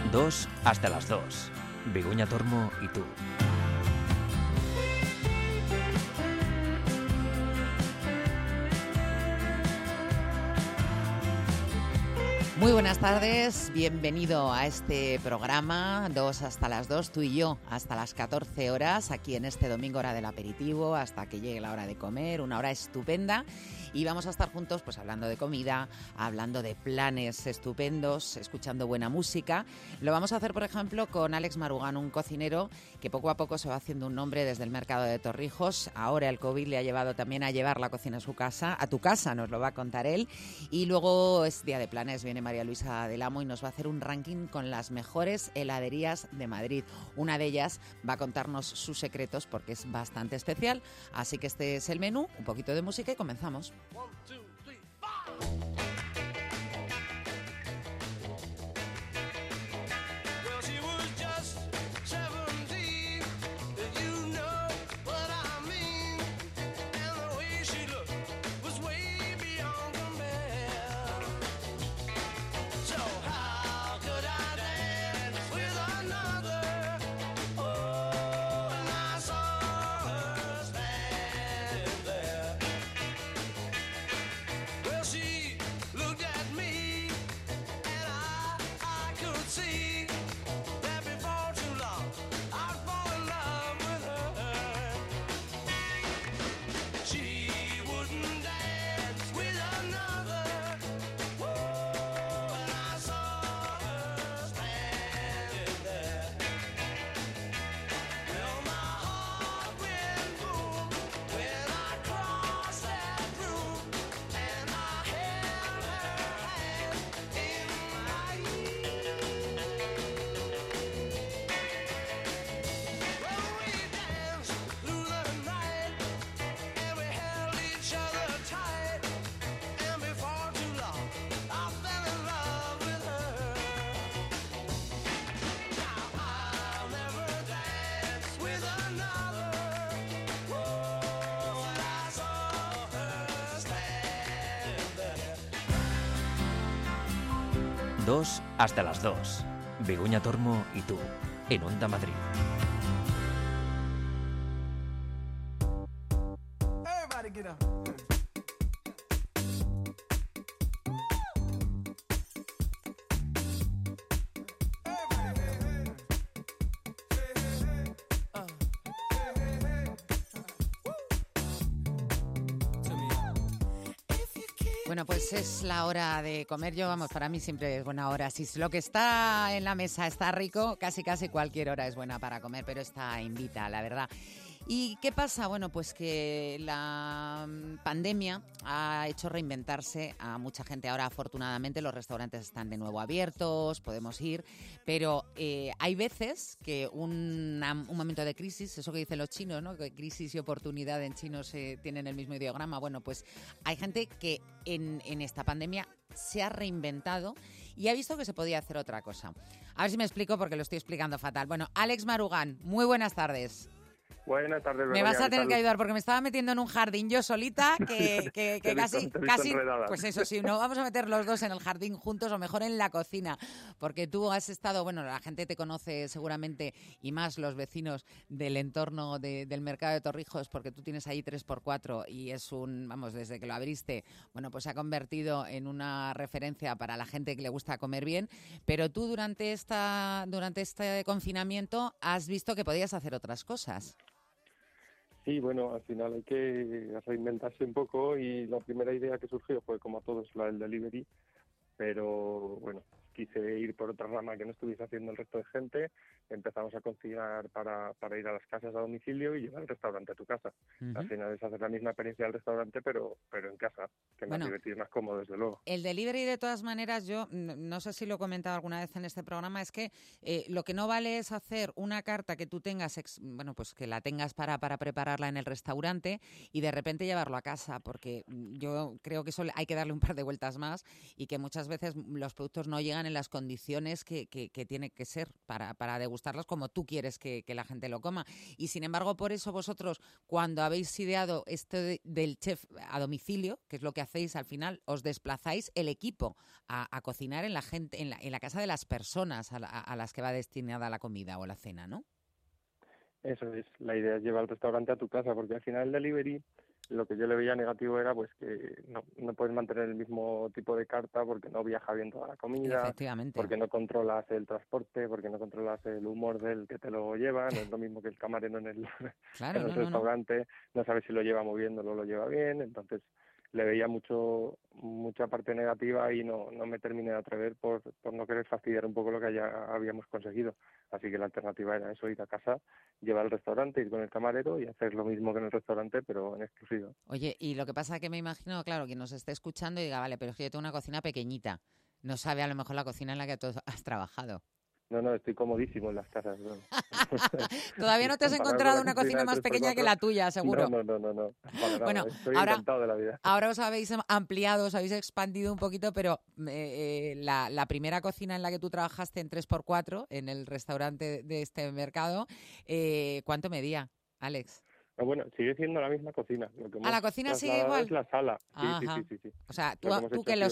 2 hasta las 2. Begoña Tormo y tú. Muy buenas tardes, bienvenido a este programa, 2 hasta las 2, tú y yo hasta las 14 horas, aquí en este domingo, hora del aperitivo, hasta que llegue la hora de comer, una hora estupenda. Y vamos a estar juntos pues hablando de comida, hablando de planes estupendos, escuchando buena música. Lo vamos a hacer, por ejemplo, con Alex Marugán, un cocinero que poco a poco se va haciendo un nombre desde el mercado de Torrijos. Ahora el COVID le ha llevado también a llevar la cocina a su casa, a tu casa, nos lo va a contar él. Y luego es día de planes, viene María Luisa del Amo y nos va a hacer un ranking con las mejores heladerías de Madrid. Una de ellas va a contarnos sus secretos porque es bastante especial. Así que este es el menú, un poquito de música y comenzamos. 1, 2, 3, 2 hasta las 2. Begoña Tormo y tú, en Onda Madrid. Everybody get up. Bueno, pues es la hora de comer. Yo, vamos, para mí siempre es buena hora. Si lo que está en la mesa está rico, casi cualquier hora es buena para comer, pero esta invita, la verdad. ¿Y qué pasa? Bueno, pues que la pandemia ha hecho reinventarse a mucha gente. Ahora, afortunadamente, los restaurantes están de nuevo abiertos, podemos ir, pero hay veces que un momento de crisis, eso que dicen los chinos, ¿no? Que crisis y oportunidad en chino tienen el mismo ideograma. Bueno, pues hay gente que en esta pandemia se ha reinventado y ha visto que se podía hacer otra cosa. A ver si me explico porque lo estoy explicando fatal. Bueno, Alex Marugán, muy buenas tardes. Buenas tardes, Me vas a tener que ayudar porque me estaba metiendo en un jardín yo solita que casi pues eso sí, no vamos a meter los dos en el jardín juntos o mejor en la cocina, porque tú has estado, bueno, la gente te conoce seguramente y más los vecinos del entorno del mercado de Torrijos porque tú tienes ahí 3x4 y es vamos, desde que lo abriste, bueno, pues se ha convertido en una referencia para la gente que le gusta comer bien, pero tú durante este confinamiento has visto que podías hacer otras cosas. Sí, bueno, al final hay que reinventarse un poco y la primera idea que surgió fue, como a todos, la del delivery, pero bueno, quise ir por otra rama que no estuviese haciendo el resto de gente. Empezamos a conciliar para ir a las casas a domicilio y llevar el restaurante a tu casa. Uh-huh. Al final es hacer la misma experiencia del restaurante, pero en casa, que más divertido y más cómodo, desde luego. El delivery, de todas maneras, yo no sé si lo he comentado alguna vez en este programa, es que lo que no vale es hacer una carta que tú tengas, bueno, pues que la tengas para prepararla en el restaurante y de repente llevarlo a casa, porque yo creo que eso hay que darle un par de vueltas más y que muchas veces los productos no llegan llegan en las condiciones que tiene que ser para degustarlas como tú quieres que la gente lo coma. Y sin embargo, por eso vosotros, cuando habéis ideado esto del chef a domicilio, que es lo que hacéis al final, os desplazáis el equipo a cocinar en la casa de las personas a las que va destinada la comida o la cena, ¿no? Eso es, la idea es llevar el restaurante a tu casa, porque al final el delivery, lo que yo le veía negativo era pues que no puedes mantener el mismo tipo de carta porque no viaja bien toda la comida, Efectivamente. porque no controlas el transporte, porque no controlas el humor del que te lo lleva, no es lo mismo que el camarero en el, Claro, en el no. restaurante, no sabes si lo lleva muy bien o no lo lleva bien, entonces le veía mucha parte negativa y no me terminé de atrever por no querer fastidiar un poco lo que ya habíamos conseguido. Así que la alternativa era eso, ir a casa, llevar al restaurante, ir con el camarero y hacer lo mismo que en el restaurante, pero en exclusiva. Oye, y lo que pasa es que me imagino, claro, que nos esté escuchando y diga, vale, pero es que yo tengo una cocina pequeñita. No sabe a lo mejor la cocina en la que tú has trabajado. No, estoy comodísimo en las casas. No. Todavía no te has encontrado una cocina más pequeña que la tuya, seguro. No. Para nada. Bueno, estoy ahora, encantado de la vida. Ahora os habéis ampliado, os habéis expandido un poquito, pero la primera cocina en la que tú trabajaste en 3x4, en el restaurante de este mercado, ¿cuánto medía, Alex? Bueno, sigue siendo la misma cocina. Lo que la cocina sigue igual. Es la sala. Sí. O sea, tú que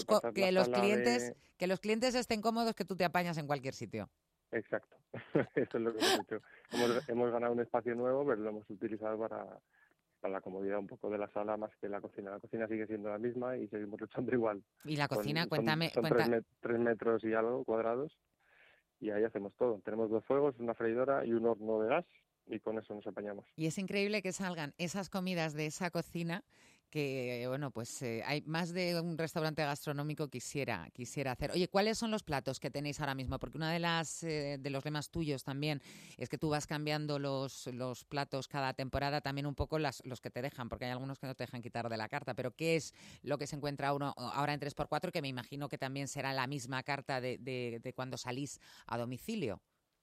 los clientes estén cómodos, que tú te apañas en cualquier sitio. Exacto. Eso es lo que hemos hecho. Hemos ganado un espacio nuevo, pero lo hemos utilizado para la comodidad un poco de la sala más que la cocina. La cocina sigue siendo la misma y seguimos luchando igual. Y la cocina, cuéntame. Son 3 metros y algo cuadrados y ahí hacemos todo. Tenemos 2 fuegos, una freidora y un horno de gas. Y con eso nos apañamos. Y es increíble que salgan esas comidas de esa cocina que, bueno, pues hay más de un restaurante gastronómico quisiera hacer. Oye, ¿cuáles son los platos que tenéis ahora mismo? Porque una de los lemas tuyos también es que tú vas cambiando los platos cada temporada, también un poco los que te dejan, porque hay algunos que no te dejan quitar de la carta. Pero ¿qué es lo que se encuentra uno ahora en 3x4? Que me imagino que también será la misma carta de cuando salís a domicilio.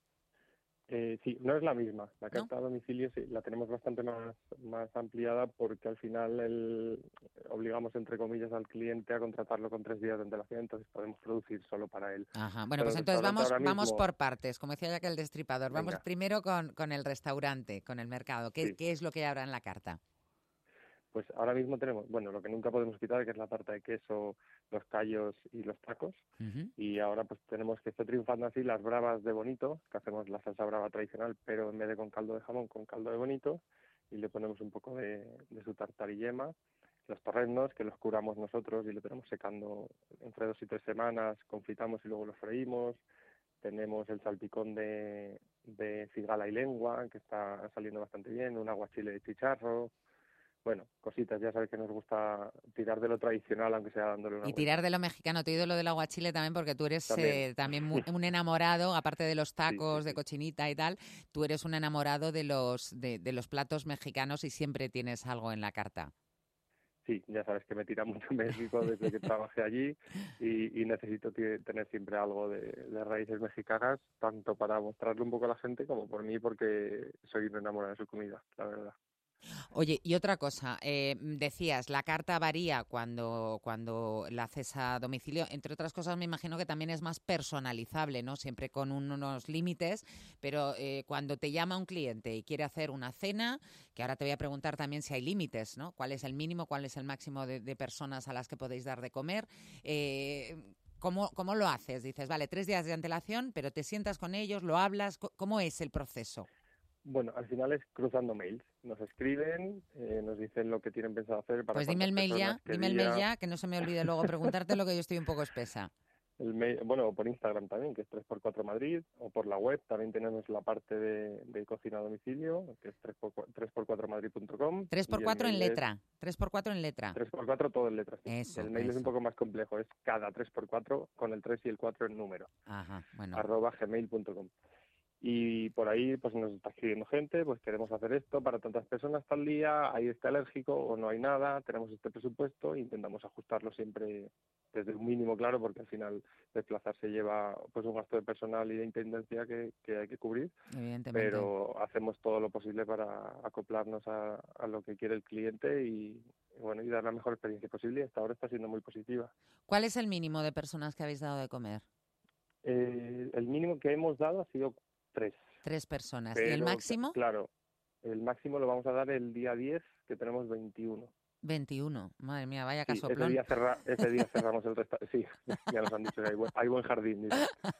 Sí, no es la misma. La carta ¿No? a domicilio sí, la tenemos bastante más ampliada porque al final obligamos, entre comillas, al cliente a contratarlo con 3 días de antelación, entonces podemos producir solo para él. Ajá. Bueno, Pero pues entonces vamos mismo... por partes, como decía ya que el destripador. Venga. Vamos primero con el restaurante, con el mercado. ¿Qué es lo que hay ahora en la carta? Pues ahora mismo tenemos, bueno, lo que nunca podemos quitar, que es la tarta de queso, los callos y los tacos. Uh-huh. Y ahora pues tenemos que estar triunfando así las bravas de bonito, que hacemos la salsa brava tradicional, pero en vez de con caldo de jamón, con caldo de bonito, y le ponemos un poco de su tartar y yema. Los torreznos, que los curamos nosotros y le tenemos secando entre 2 y 3 semanas, confitamos y luego los freímos. Tenemos el salpicón de cigala y lengua, que está saliendo bastante bien, un aguachile de chicharro. Bueno, cositas, ya sabes que nos gusta tirar de lo tradicional, aunque sea dándole una Y vuelta. tirar de lo mexicano. Te he oído lo del aguachile también porque tú eres también un enamorado, aparte de los tacos, de cochinita y tal, tú eres un enamorado de los platos mexicanos y siempre tienes algo en la carta. Sí, ya sabes que me tira mucho México desde que trabajé allí y necesito tener siempre algo de raíces mexicanas, tanto para mostrarle un poco a la gente como por mí, porque soy un enamorado de su comida, la verdad. Oye, y otra cosa, decías, la carta varía cuando la haces a domicilio. Entre otras cosas, me imagino que también es más personalizable, ¿no? Siempre con unos límites, pero cuando te llama un cliente y quiere hacer una cena, que ahora te voy a preguntar también si hay límites, ¿no? ¿Cuál es el mínimo, cuál es el máximo de personas a las que podéis dar de comer? ¿Cómo lo haces? Dices, vale, 3 días de antelación, pero te sientas con ellos, lo hablas. ¿Cómo es el proceso? Bueno, al final es cruzando mails. Nos escriben, nos dicen lo que tienen pensado hacer. Pues dime el mail ya, que no se me olvide luego preguntártelo, que yo estoy un poco espesa. El mail, bueno, por Instagram también, que es 3x4 Madrid, o por la web también tenemos la parte de cocina a domicilio, que es 3x4madrid.com. 3x4 en letra, 3x4 en letra. 3x4 todo en letras. Sí. Eso, el mail es un poco más complejo, es cada 3x4 con el 3 y el 4 en número. Ajá, bueno. @gmail.com. Y por ahí pues nos está escribiendo gente, pues queremos hacer esto para tantas personas tal día, ahí está alérgico o no hay nada, tenemos este presupuesto e intentamos ajustarlo siempre desde un mínimo, claro, porque al final desplazarse lleva pues un gasto de personal y de intendencia que hay que cubrir, pero hacemos todo lo posible para acoplarnos a lo que quiere el cliente y bueno, y dar la mejor experiencia posible, y hasta ahora está siendo muy positiva. ¿Cuál es el mínimo de personas que habéis dado de comer? El mínimo que hemos dado ha sido 3. 3 personas. ¿Y Pero, el máximo? claro, el máximo lo vamos a dar el día 10, que tenemos 21. 21. Madre mía, vaya Sí, ese casoplón. día cerramos el restaurante. Sí, ya nos han dicho que hay buen jardín. Dice.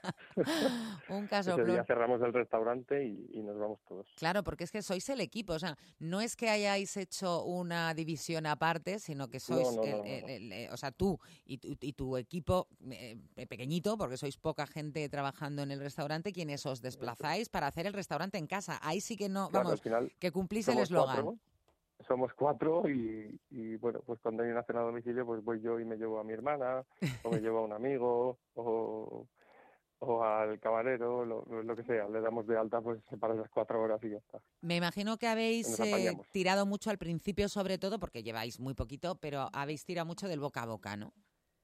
Un Ese casoplón. día cerramos el restaurante y nos vamos todos. Claro, porque es que sois el equipo, o sea, no es que hayáis hecho una división aparte, sino que sois, No. o sea, tú y tu equipo pequeñito, porque sois poca gente trabajando en el restaurante, quienes os desplazáis para hacer el restaurante en casa. Ahí sí que no, Claro, vamos, al final que cumplís el somos eslogan. somos 4 y bueno, pues cuando hay una cena a domicilio, pues voy yo y me llevo a mi hermana, o me llevo a un amigo, o al camarero, lo que sea. Le damos de alta pues para esas 4 horas y ya está. Me imagino que habéis Nos apañamos. tirado mucho al principio, sobre todo, porque lleváis muy poquito, pero habéis tirado mucho del boca a boca, ¿no?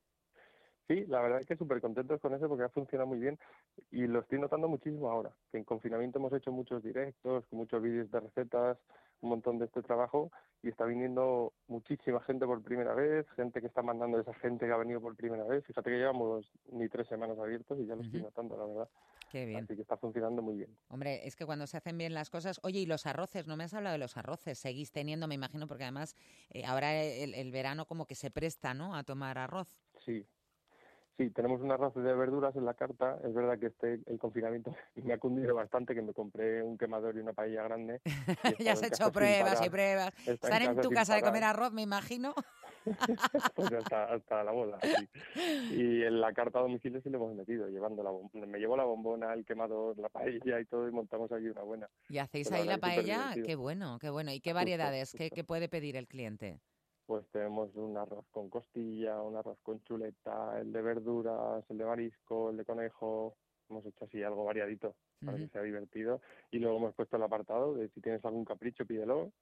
Sí, la verdad es que súper contentos con eso porque ha funcionado muy bien y lo estoy notando muchísimo ahora, que en confinamiento hemos hecho muchos directos, con muchos vídeos de recetas, un montón de este trabajo y está viniendo muchísima gente por primera vez, gente que está mandando a esa gente que ha venido por primera vez. Fíjate que llevamos ni 3 semanas abiertos y ya lo estoy notando, la verdad. Qué bien. Así que está funcionando muy bien. Hombre, es que cuando se hacen bien las cosas... Oye, y los arroces, no me has hablado de los arroces. Seguís teniendo, me imagino, porque además ahora el verano como que se presta, ¿no?, a tomar arroz. Sí, tenemos un arroz de verduras en la carta. Es verdad que el confinamiento me ha cundido bastante, que me compré un quemador y una paella grande. Ya has hecho pruebas y pruebas. Estar en tu casa de comer arroz, me imagino. Pues hasta la bola, sí. Y en la carta a domicilio sí le hemos metido, me llevo la bombona, el quemador, la paella y todo, y montamos aquí una buena. ¿Y hacéis Pues ahí la paella? superdivertido. Qué bueno, qué bueno. ¿Y qué Justo, variedades? justo. ¿Qué puede pedir el cliente? Pues tenemos un arroz con costilla, un arroz con chuleta, el de verduras, el de marisco, el de conejo. Hemos hecho así algo variadito para que sea divertido. Y luego hemos puesto el apartado de si tienes algún capricho, pídelo,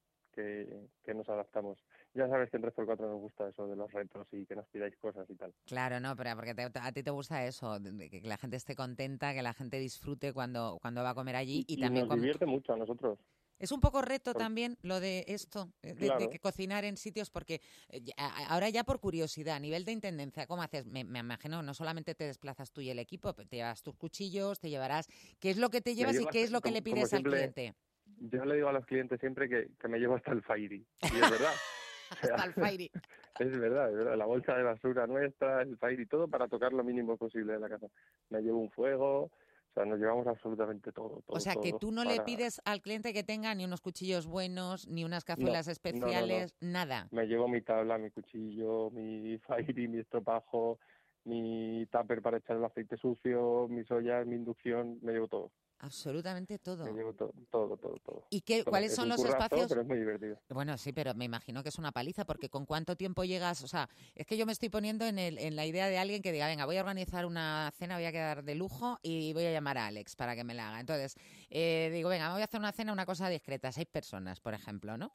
que nos adaptamos. Ya sabes que en 3x4 nos gusta eso de los retos y que nos pidáis cosas y tal. Claro, no, pero porque a ti te gusta eso, de que la gente esté contenta, que la gente disfrute cuando va a comer allí y también nos divierte mucho a nosotros. Es un poco reto también lo de esto, Claro. de que cocinar en sitios, porque ahora ya por curiosidad, a nivel de intendencia, ¿cómo haces? Me imagino, no solamente te desplazas tú y el equipo, te llevas tus cuchillos, te llevarás... ¿Qué es lo que te llevas y qué es lo que le pides al cliente? Yo le digo a los clientes siempre que me llevo hasta el Fairy, y es verdad. Hasta el Fairy. Es verdad, la bolsa de basura nuestra, el Fairy, todo para tocar lo mínimo posible de la casa. Me llevo un fuego... O sea, nos llevamos absolutamente todo. O sea, que tú no le pides al cliente que tenga ni unos cuchillos buenos, ni unas cazuelas especiales, nada. Me llevo mi tabla, mi cuchillo, mi Fairy, mi estropajo, mi tupper para echar el aceite sucio, mis ollas, mi inducción, me llevo todo. Absolutamente todo. Me llevo todo. ¿Y cuáles son los espacios? Pero es muy divertido. Bueno, sí, pero me imagino que es una paliza, porque ¿con cuánto tiempo llegas? O sea, es que yo me estoy poniendo en la idea de alguien que diga, venga, voy a organizar una cena, voy a quedar de lujo y voy a llamar a Alex para que me la haga. Entonces, digo, venga, voy a hacer una cena, una cosa discreta, 6 personas, por ejemplo, ¿no?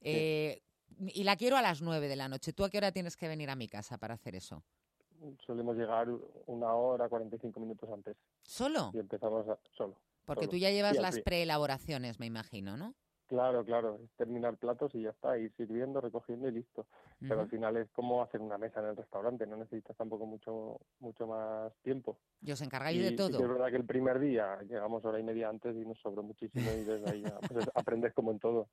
Sí. Y la quiero a las 9 de la noche. ¿Tú a qué hora tienes que venir a mi casa para hacer eso? Solemos llegar 1 hora, 45 minutos antes. ¿Solo? Y empezamos solo. Porque tú ya llevas las preelaboraciones, me imagino, ¿no? Claro, es terminar platos y ya está, ir sirviendo, recogiendo y listo. Pero al final es como hacer una mesa en el restaurante, no necesitas tampoco mucho más tiempo. Y os encargáis de todo. Y es verdad que el primer día llegamos hora y media antes y nos sobró muchísimo y desde ahí ya, pues aprendes como en todo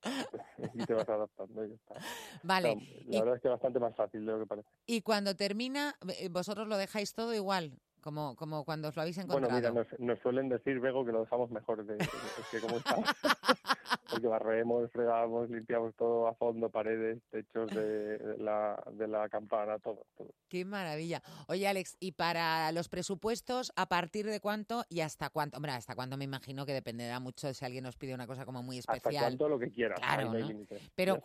y te vas adaptando y ya está. Vale. O sea, la verdad es que es bastante más fácil de lo que parece. Y cuando termina, vosotros lo dejáis todo igual, como cuando os lo habéis encontrado. Bueno, mira, nos suelen decir, Bego, que lo dejamos mejor de que como está. Porque barremos, fregamos, limpiamos todo a fondo, paredes, techos de la campana, todo. ¡Qué maravilla! Oye, Alex, ¿y para los presupuestos, a partir de cuánto y hasta cuánto? Hombre, hasta cuánto me imagino que dependerá mucho de si alguien nos pide una cosa como muy especial. Hasta cuánto lo que quiera. Claro, ¿no? Pero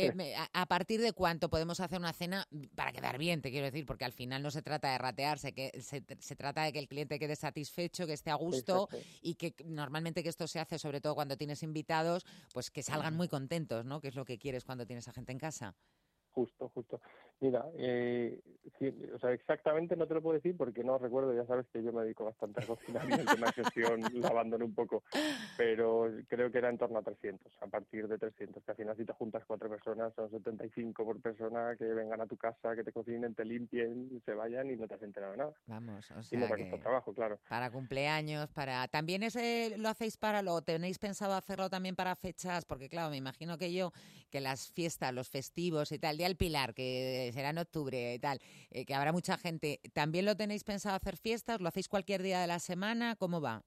¿a partir de cuánto podemos hacer una cena para quedar bien, te quiero decir? Porque al final no se trata de ratearse, que se trata de que el cliente quede satisfecho, que esté a gusto. Exacto. Y que normalmente que esto se hace, sobre todo cuando tienes invitados, pues que salgan muy contentos, ¿no? Que es lo que quieres cuando tienes a gente en casa. Justo. Mira, sí, o sea, exactamente no te lo puedo decir porque no recuerdo, ya sabes que yo me dedico bastante a cocinar y el tema de gestión lo abandono un poco, pero creo que era en torno a 300, a partir de 300, que al final si te juntas 4 personas son 75 por persona que vengan a tu casa, que te cocinen, te limpien, se vayan y no te has enterado de nada. Vamos, o Y no sea te cuesta que trabajo, claro. para cumpleaños, para... ¿También lo hacéis lo tenéis pensado hacerlo también para fechas? Porque claro, me imagino que las fiestas, los festivos y tal, el Día del Pilar, que será en octubre y tal, que habrá mucha gente, ¿también lo tenéis pensado hacer fiestas? ¿Lo hacéis cualquier día de la semana? ¿Cómo va?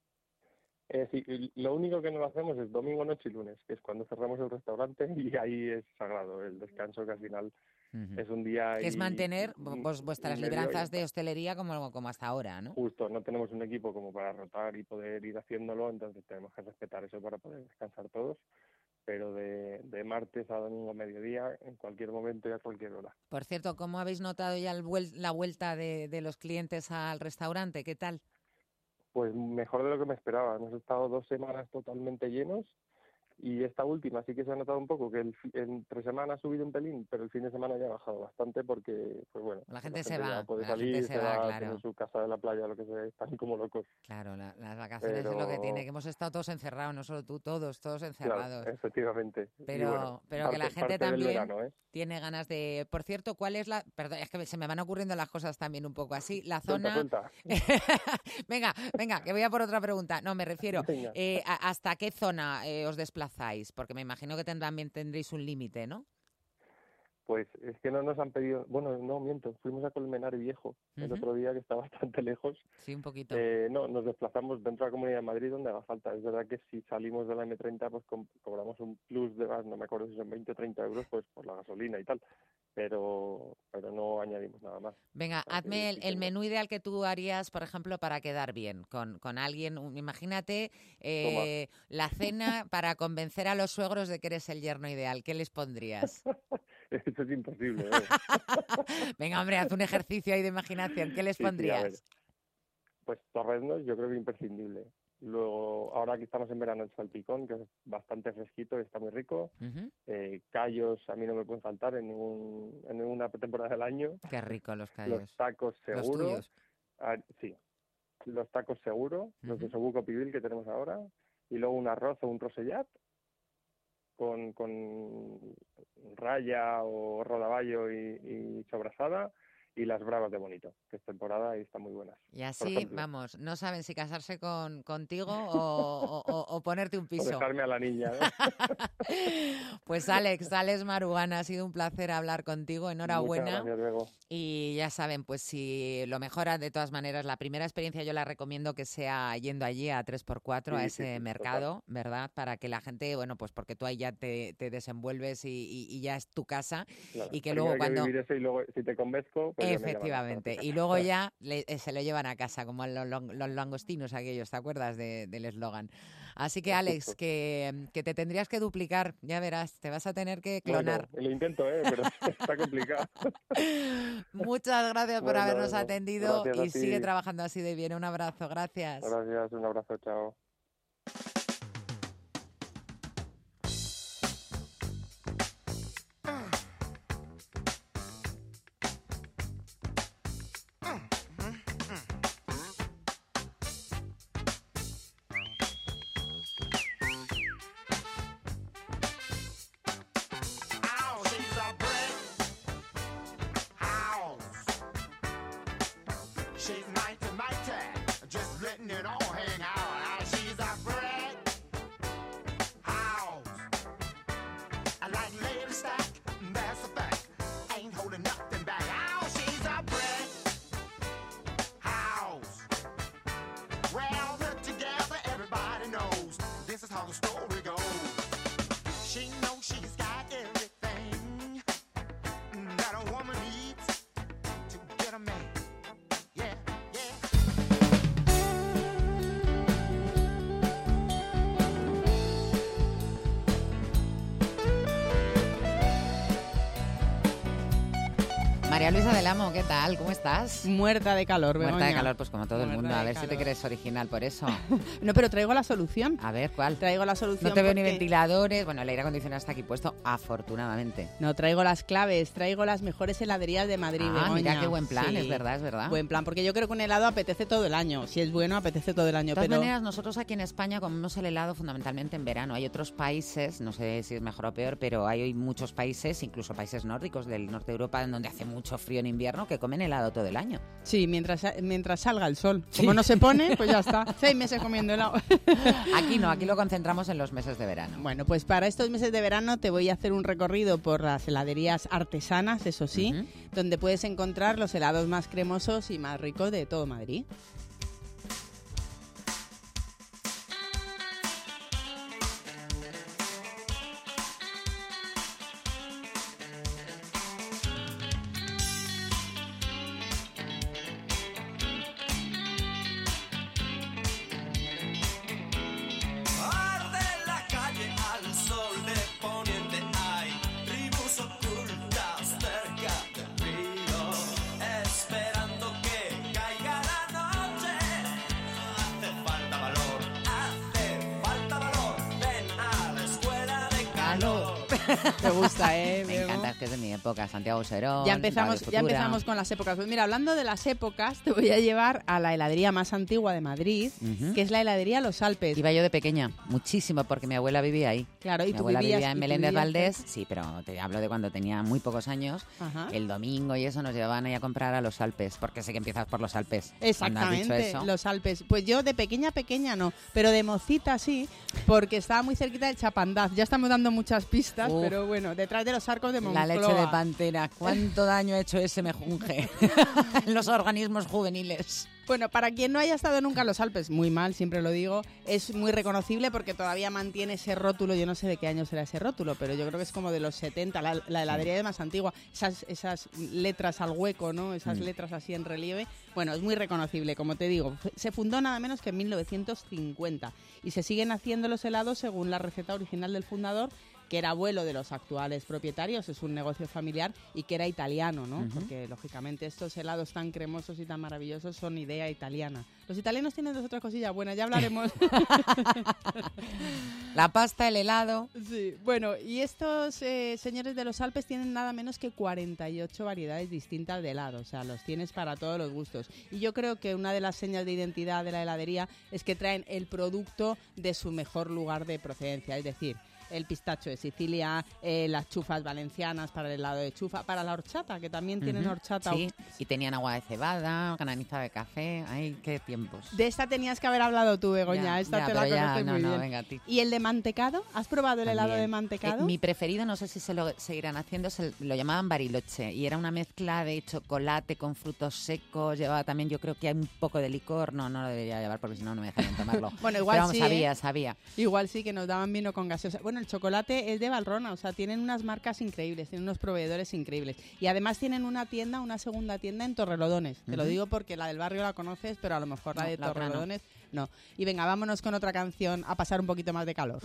Sí, lo único que no lo hacemos es domingo, noche y lunes, que es cuando cerramos el restaurante y ahí es sagrado el descanso, que al final Ujú. es un día Que es y mantener vuestras medio y ya libranzas de está. hostelería como hasta ahora, ¿no? Justo, no tenemos un equipo como para rotar y poder ir haciéndolo, entonces tenemos que respetar eso para poder descansar todos, pero de martes a domingo a mediodía, en cualquier momento y a cualquier hora. Por cierto, ¿cómo habéis notado ya la vuelta de los clientes al restaurante? ¿Qué tal? Pues mejor de lo que me esperaba. Hemos estado 2 semanas totalmente llenos y esta última sí que se ha notado un poco que entre semana ha subido un pelín, pero el fin de semana ya ha bajado bastante porque, pues bueno, La gente se ya va, puede la gente salir, se se va, va a claro. tener su casa de la playa, lo que sea, están como locos. Claro, las vacaciones es lo que tiene, que hemos estado todos encerrados, no solo tú, todos encerrados. Claro, efectivamente. Y Pero, bueno, pero que la gente parte del también verano, ¿eh? tiene ganas de... Por cierto, ¿cuál es la...? Perdón, es que se me van ocurriendo las cosas también un poco así. La zona... Suelta. Venga, que voy a por otra pregunta. No, me refiero, Venga. ¿hasta qué zona os desplazáis? Porque me imagino que también tendréis un límite, ¿no? Pues es que no nos han pedido, bueno, no miento, fuimos a Colmenar Viejo el otro día, que está bastante lejos. Sí, un poquito. No, nos desplazamos dentro de la Comunidad de Madrid donde haga falta. Es verdad que si salimos de la M30 pues cobramos un plus de más, no me acuerdo si son 20 o 30 euros pues por la gasolina y tal, pero no añadimos nada más. Venga, hazme el menú ideal que tú harías, por ejemplo, para quedar bien con alguien. Imagínate la cena para convencer a los suegros de que eres el yerno ideal. ¿Qué les pondrías? Eso es imposible, ¿eh? Venga, hombre, haz un ejercicio ahí de imaginación. ¿Qué les pondrías? Sí, a ver. Pues torreznos yo creo que imprescindible. Luego, ahora que estamos en verano, el salpicón, que es bastante fresquito y está muy rico. Callos a mí no me pueden faltar en ninguna temporada del año. Qué rico los callos. Los tacos seguro. Los tuyos. Sí, los tacos seguro, los de sobuco pibil que tenemos ahora. Y luego un arroz o un rosellat con raya o rodaballo y sobrasada, y las bravas de Bonito, que es temporada y están muy buenas. Y así, vamos, no saben si casarse contigo o ponerte un piso. O dejarme a la niña, ¿no? Pues Alex Marugana, ha sido un placer hablar contigo, enhorabuena. Muchas gracias, Bego. Y ya saben, pues si lo mejora, de todas maneras, la primera experiencia yo la recomiendo que sea yendo allí a 3x4, a ese mercado, total. ¿Verdad? Para que la gente, bueno, pues porque tú ahí ya te desenvuelves y ya es tu casa. Claro, y que luego cuando... Hay que vivir eso y luego, si te convenzco... Pues efectivamente, y luego ya se lo llevan a casa, como los langostinos aquellos, ¿te acuerdas del eslogan? Así que, Alex, que te tendrías que duplicar, ya verás, te vas a tener que clonar. Bueno, lo intento, pero está complicado. Muchas gracias por habernos atendido y ti. Sigue trabajando así de bien. Un abrazo, gracias. Gracias, un abrazo, chao. María Luisa del Amo, ¿qué tal? ¿Cómo estás? Muerta de calor, Begoña. Muerta de calor, pues como todo el Muerta mundo. A de ver si te calor. crees original por eso. No, pero traigo la solución. A ver, ¿cuál? Traigo la solución. No te veo ni porque- ventiladores. Bueno, el aire acondicionado está aquí puesto, afortunadamente. No, traigo las claves, traigo las mejores heladerías de Madrid, Ah, Begoña. mira qué buen plan, Sí. es verdad. Buen plan, porque yo creo que un helado apetece todo el año. Si es bueno, apetece todo el año. De todas Pero maneras, nosotros aquí en España comemos el helado fundamentalmente en verano. Hay otros países, no sé si es mejor o peor, pero hay muchos países, incluso países nórdicos del norte de Europa, en donde hace mucho frío en invierno, que comen helado todo el año. sí, mientras salga el sol. Sí. Como no se pone, pues ya está. 6 meses comiendo helado. Aquí no, aquí lo concentramos en los meses de verano. Bueno, pues para estos meses de verano te voy a hacer un recorrido por las heladerías artesanas, eso sí, Ujú. donde puedes encontrar los helados más cremosos y más ricos de todo Madrid. Arde la calle al sol de poniente, hay tribus ocultas cerca del río, esperando que caiga la noche. Hace falta valor, ven a la escuela de calor. Te gusta, Me Bego? encanta, es que es de mi época, Santiago Serón. Ya Radio empezamos Futura. con las épocas. Pues mira, hablando de las épocas, te voy a llevar a la heladería más antigua de Madrid, Ujú. que es la heladería Los Alpes. Iba yo de pequeña, muchísimo, porque mi abuela vivía ahí. Claro, y Mi tú abuela vivías vivía en y tú Meléndez vivías Valdés, cerca. sí, pero te hablo de cuando tenía muy pocos años. Ajá. El domingo y eso nos llevaban ahí a comprar a Los Alpes, porque sé que empiezas por Los Alpes. Cuando has dicho Exactamente, eso. Los Alpes. Pues yo de pequeña no, pero de mocita sí, porque estaba muy cerquita del Chapandaz. Ya estamos dando muchas pistas, Uf. pero bueno, detrás de los arcos de Moncloa. La leche de pantera, cuánto daño ha hecho ese mejunje en los organismos juveniles. Bueno, para quien no haya estado nunca en los Alpes, muy mal, siempre lo digo, es muy reconocible porque todavía mantiene ese rótulo. Yo no sé de qué año será ese rótulo, pero yo creo que es como de los 70, la heladería de más antigua. Esas letras al hueco, ¿no? Esas letras así en relieve. Bueno, es muy reconocible, como te digo. Se fundó nada menos que en 1950 y se siguen haciendo los helados según la receta original del fundador, que era abuelo de los actuales propietarios, es un negocio familiar y que era italiano, ¿no? Ujú. Porque lógicamente estos helados tan cremosos y tan maravillosos son idea italiana. Los italianos tienen dos otras cosillas buenas, ya hablaremos. La pasta, el helado. Sí, bueno, y estos señores de los Alpes tienen nada menos que 48 variedades distintas de helado, o sea, los tienes para todos los gustos. Y yo creo que una de las señas de identidad de la heladería es que traen el producto de su mejor lugar de procedencia, es decir, el pistacho de Sicilia, las chufas valencianas para el helado de chufa, para la horchata, que también tienen Ujú, horchata. Sí, y tenían agua de cebada, graniza de café. Ay, qué tiempos. De esta tenías que haber hablado tú, Begoña, Ya, esta ya, te la pero ya, conoces no, muy no, bien. venga, a ti. ¿Y el de mantecado? ¿Has probado el helado También. de mantecado? Mi preferido, no sé si se lo seguirán haciendo, lo llamaban Bariloche y era una mezcla de chocolate con frutos secos, llevaba también, yo creo que hay un poco de licor, no lo debería llevar porque si no, no me dejarían tomarlo. Bueno, igual Pero vamos, sí, sabía. Igual sí que nos daban vino con gaseosa. Bueno, el chocolate es de Valrhona, o sea, tienen unas marcas increíbles, tienen unos proveedores increíbles. Y además tienen una segunda tienda en Torrelodones. Te lo Ujú. digo porque la del barrio la conoces, pero a lo mejor la No, de la otra no. Torrelodones no. Y venga, vámonos con otra canción a pasar un poquito más de calor.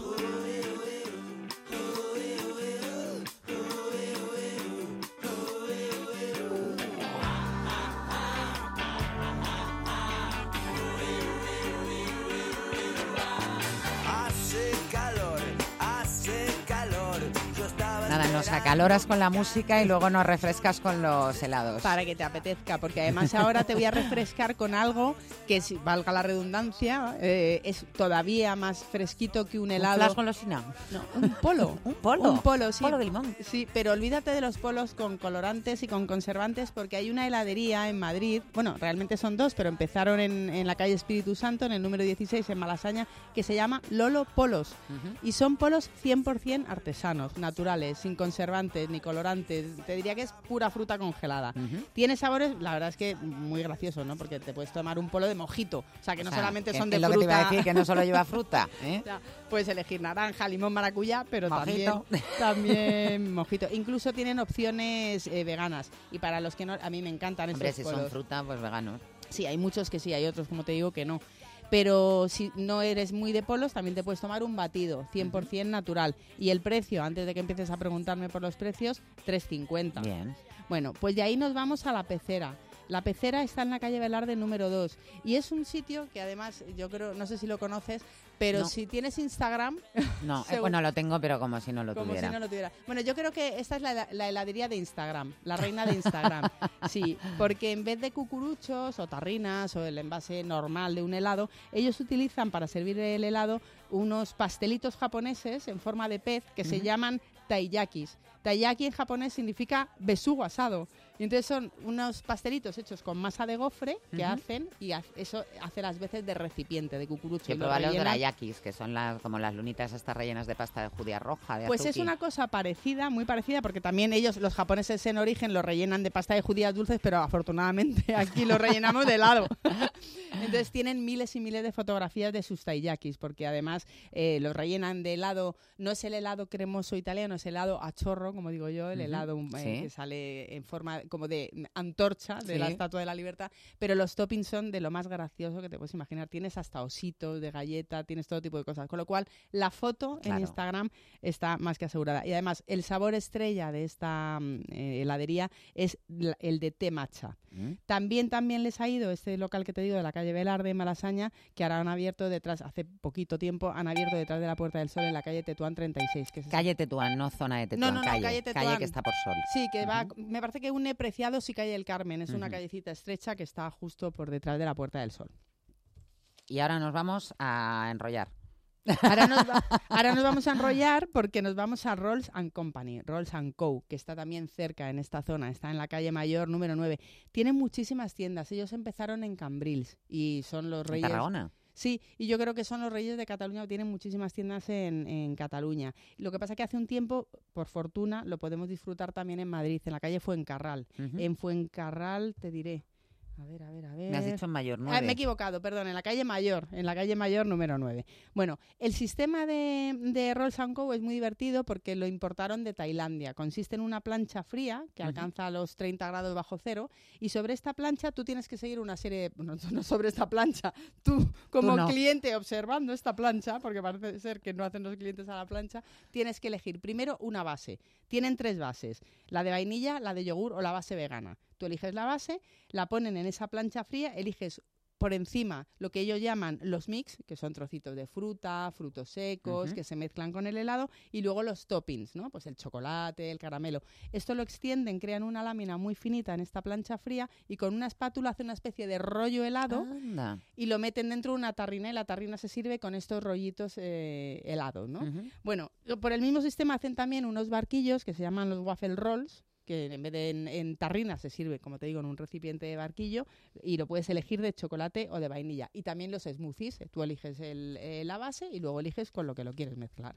Hace calor. Yo estaba Nada, nos acaloras con la música y luego nos refrescas con los helados. Para que te apetezca, porque además ahora te voy a refrescar con algo que, si valga la redundancia, es todavía más fresquito que un ¿Un helado. flash golosina? No, un polo. ¿Un polo? Un polo, sí. Polo de limón. Sí, pero olvídate de los polos con colorantes y con conservantes porque hay una heladería en Madrid, bueno, realmente son dos, pero empezaron en la calle Espíritu Santo, en el número 16, en Malasaña, que se llama Lolo Polos. Ujú. Y son polos 100% artesanos, naturales, sin conservantes ni colorantes. Te diría que es pura fruta congelada. Ujú. Tiene sabores, la verdad es que muy gracioso, ¿no? Porque te puedes tomar un polo de mojito. O sea, que no O sea, solamente que son es de lo que te iba a fruta. decir, que no solo lleva fruta, ¿eh? Ya, puedes elegir naranja, limón, maracuyá, pero Mojito. también mojito. Incluso tienen opciones veganas. Y para los que no, a mí me encantan Hombre, esos si son polos. fruta, pues veganos. Sí, hay muchos que sí, hay otros, como te digo, que no. Pero si no eres muy de polos, también te puedes tomar un batido, 100% natural. Y el precio, antes de que empieces a preguntarme por los precios, 3,50. Bien. Bueno, pues de ahí nos vamos a La Pecera. La Pecera está en la calle Velarde número 2 y es un sitio que además, yo creo, no sé si lo conoces, pero No. si tienes Instagram... No, seguro- bueno, lo tengo, pero como si no lo como tuviera. si no lo tuviera. Bueno, yo creo que esta es la heladería de Instagram, la reina de Instagram. Sí, porque en vez de cucuruchos o tarrinas o el envase normal de un helado, ellos utilizan para servir el helado unos pastelitos japoneses en forma de pez que se llaman taiyakis. Taiyaki en japonés significa besugo asado. Y entonces son unos pastelitos hechos con masa de gofre que hacen y eso hace las veces de recipiente de cucurucho. Yo y he lo probado los rellenan. dorayakis, que son como las lunitas estas rellenas de pasta de judía roja, de Pues es azuki. una cosa parecida, muy parecida, porque también ellos, los japoneses en origen, lo rellenan de pasta de judías dulces, pero afortunadamente aquí lo rellenamos de helado. Entonces tienen miles y miles de fotografías de sus taiyakis, porque además los rellenan de helado, no es el helado cremoso italiano, es helado a chorro, como digo yo, el helado sí. que sale en forma como de antorcha de Sí. la Estatua de la Libertad, pero los toppings son de lo más gracioso que te puedes imaginar. Tienes hasta ositos de galleta, tienes todo tipo de cosas, con lo cual la foto Claro. en Instagram está más que asegurada. Y además el sabor estrella de esta heladería es el de té matcha. También les ha ido este local que te digo de la calle Velarde en Malasaña, que ahora han abierto detrás, hace poquito tiempo, han abierto detrás de la Puerta del Sol en la calle Tetuán 36. Que es Calle Tetuán, no zona de Tetuán, No, calle Tetuán. que está por Sol. Sí, que va, me parece que une Preciados y Calle del Carmen. Es una callecita estrecha que está justo por detrás de la Puerta del Sol. Y ahora nos vamos a enrollar. Ahora nos vamos a enrollar porque nos vamos a Rolls & Company, Rolls & Co., que está también cerca en esta zona, está en la calle Mayor número 9. Tienen muchísimas tiendas, ellos empezaron en Cambrils y son los ¿En reyes... Tarragona? Sí, y yo creo que son los reyes de Cataluña, tienen muchísimas tiendas en Cataluña. Lo que pasa es que hace un tiempo, por fortuna, lo podemos disfrutar también en Madrid, en la calle Fuencarral. En Fuencarral, te diré... A ver. Me has dicho en Mayor 9. Me he equivocado, perdón, en la calle Mayor número 9. Bueno, el sistema de Rolls & Co. es muy divertido porque lo importaron de Tailandia. Consiste en una plancha fría que alcanza los 30 grados bajo cero y sobre esta plancha tú tienes que seguir una serie de... No sobre esta plancha, tú como no. cliente observando esta plancha, porque parece ser que no hacen los clientes a la plancha, tienes que elegir primero una base. Tienen 3 bases, la de vainilla, la de yogur o la base vegana. Tú eliges la base, la ponen en esa plancha fría, eliges por encima lo que ellos llaman los mix, que son trocitos de fruta, frutos secos, que se mezclan con el helado, y luego los toppings, ¿no? Pues el chocolate, el caramelo. Esto lo extienden, crean una lámina muy finita en esta plancha fría y con una espátula hacen una especie de rollo helado Anda. y lo meten dentro de una tarrina y la tarrina se sirve con estos rollitos helados, ¿no? Bueno, por el mismo sistema hacen también unos barquillos que se llaman los waffle rolls, que en vez de en tarrina se sirve, como te digo, en un recipiente de barquillo y lo puedes elegir de chocolate o de vainilla. Y también los smoothies, tú eliges la base y luego eliges con lo que lo quieres mezclar.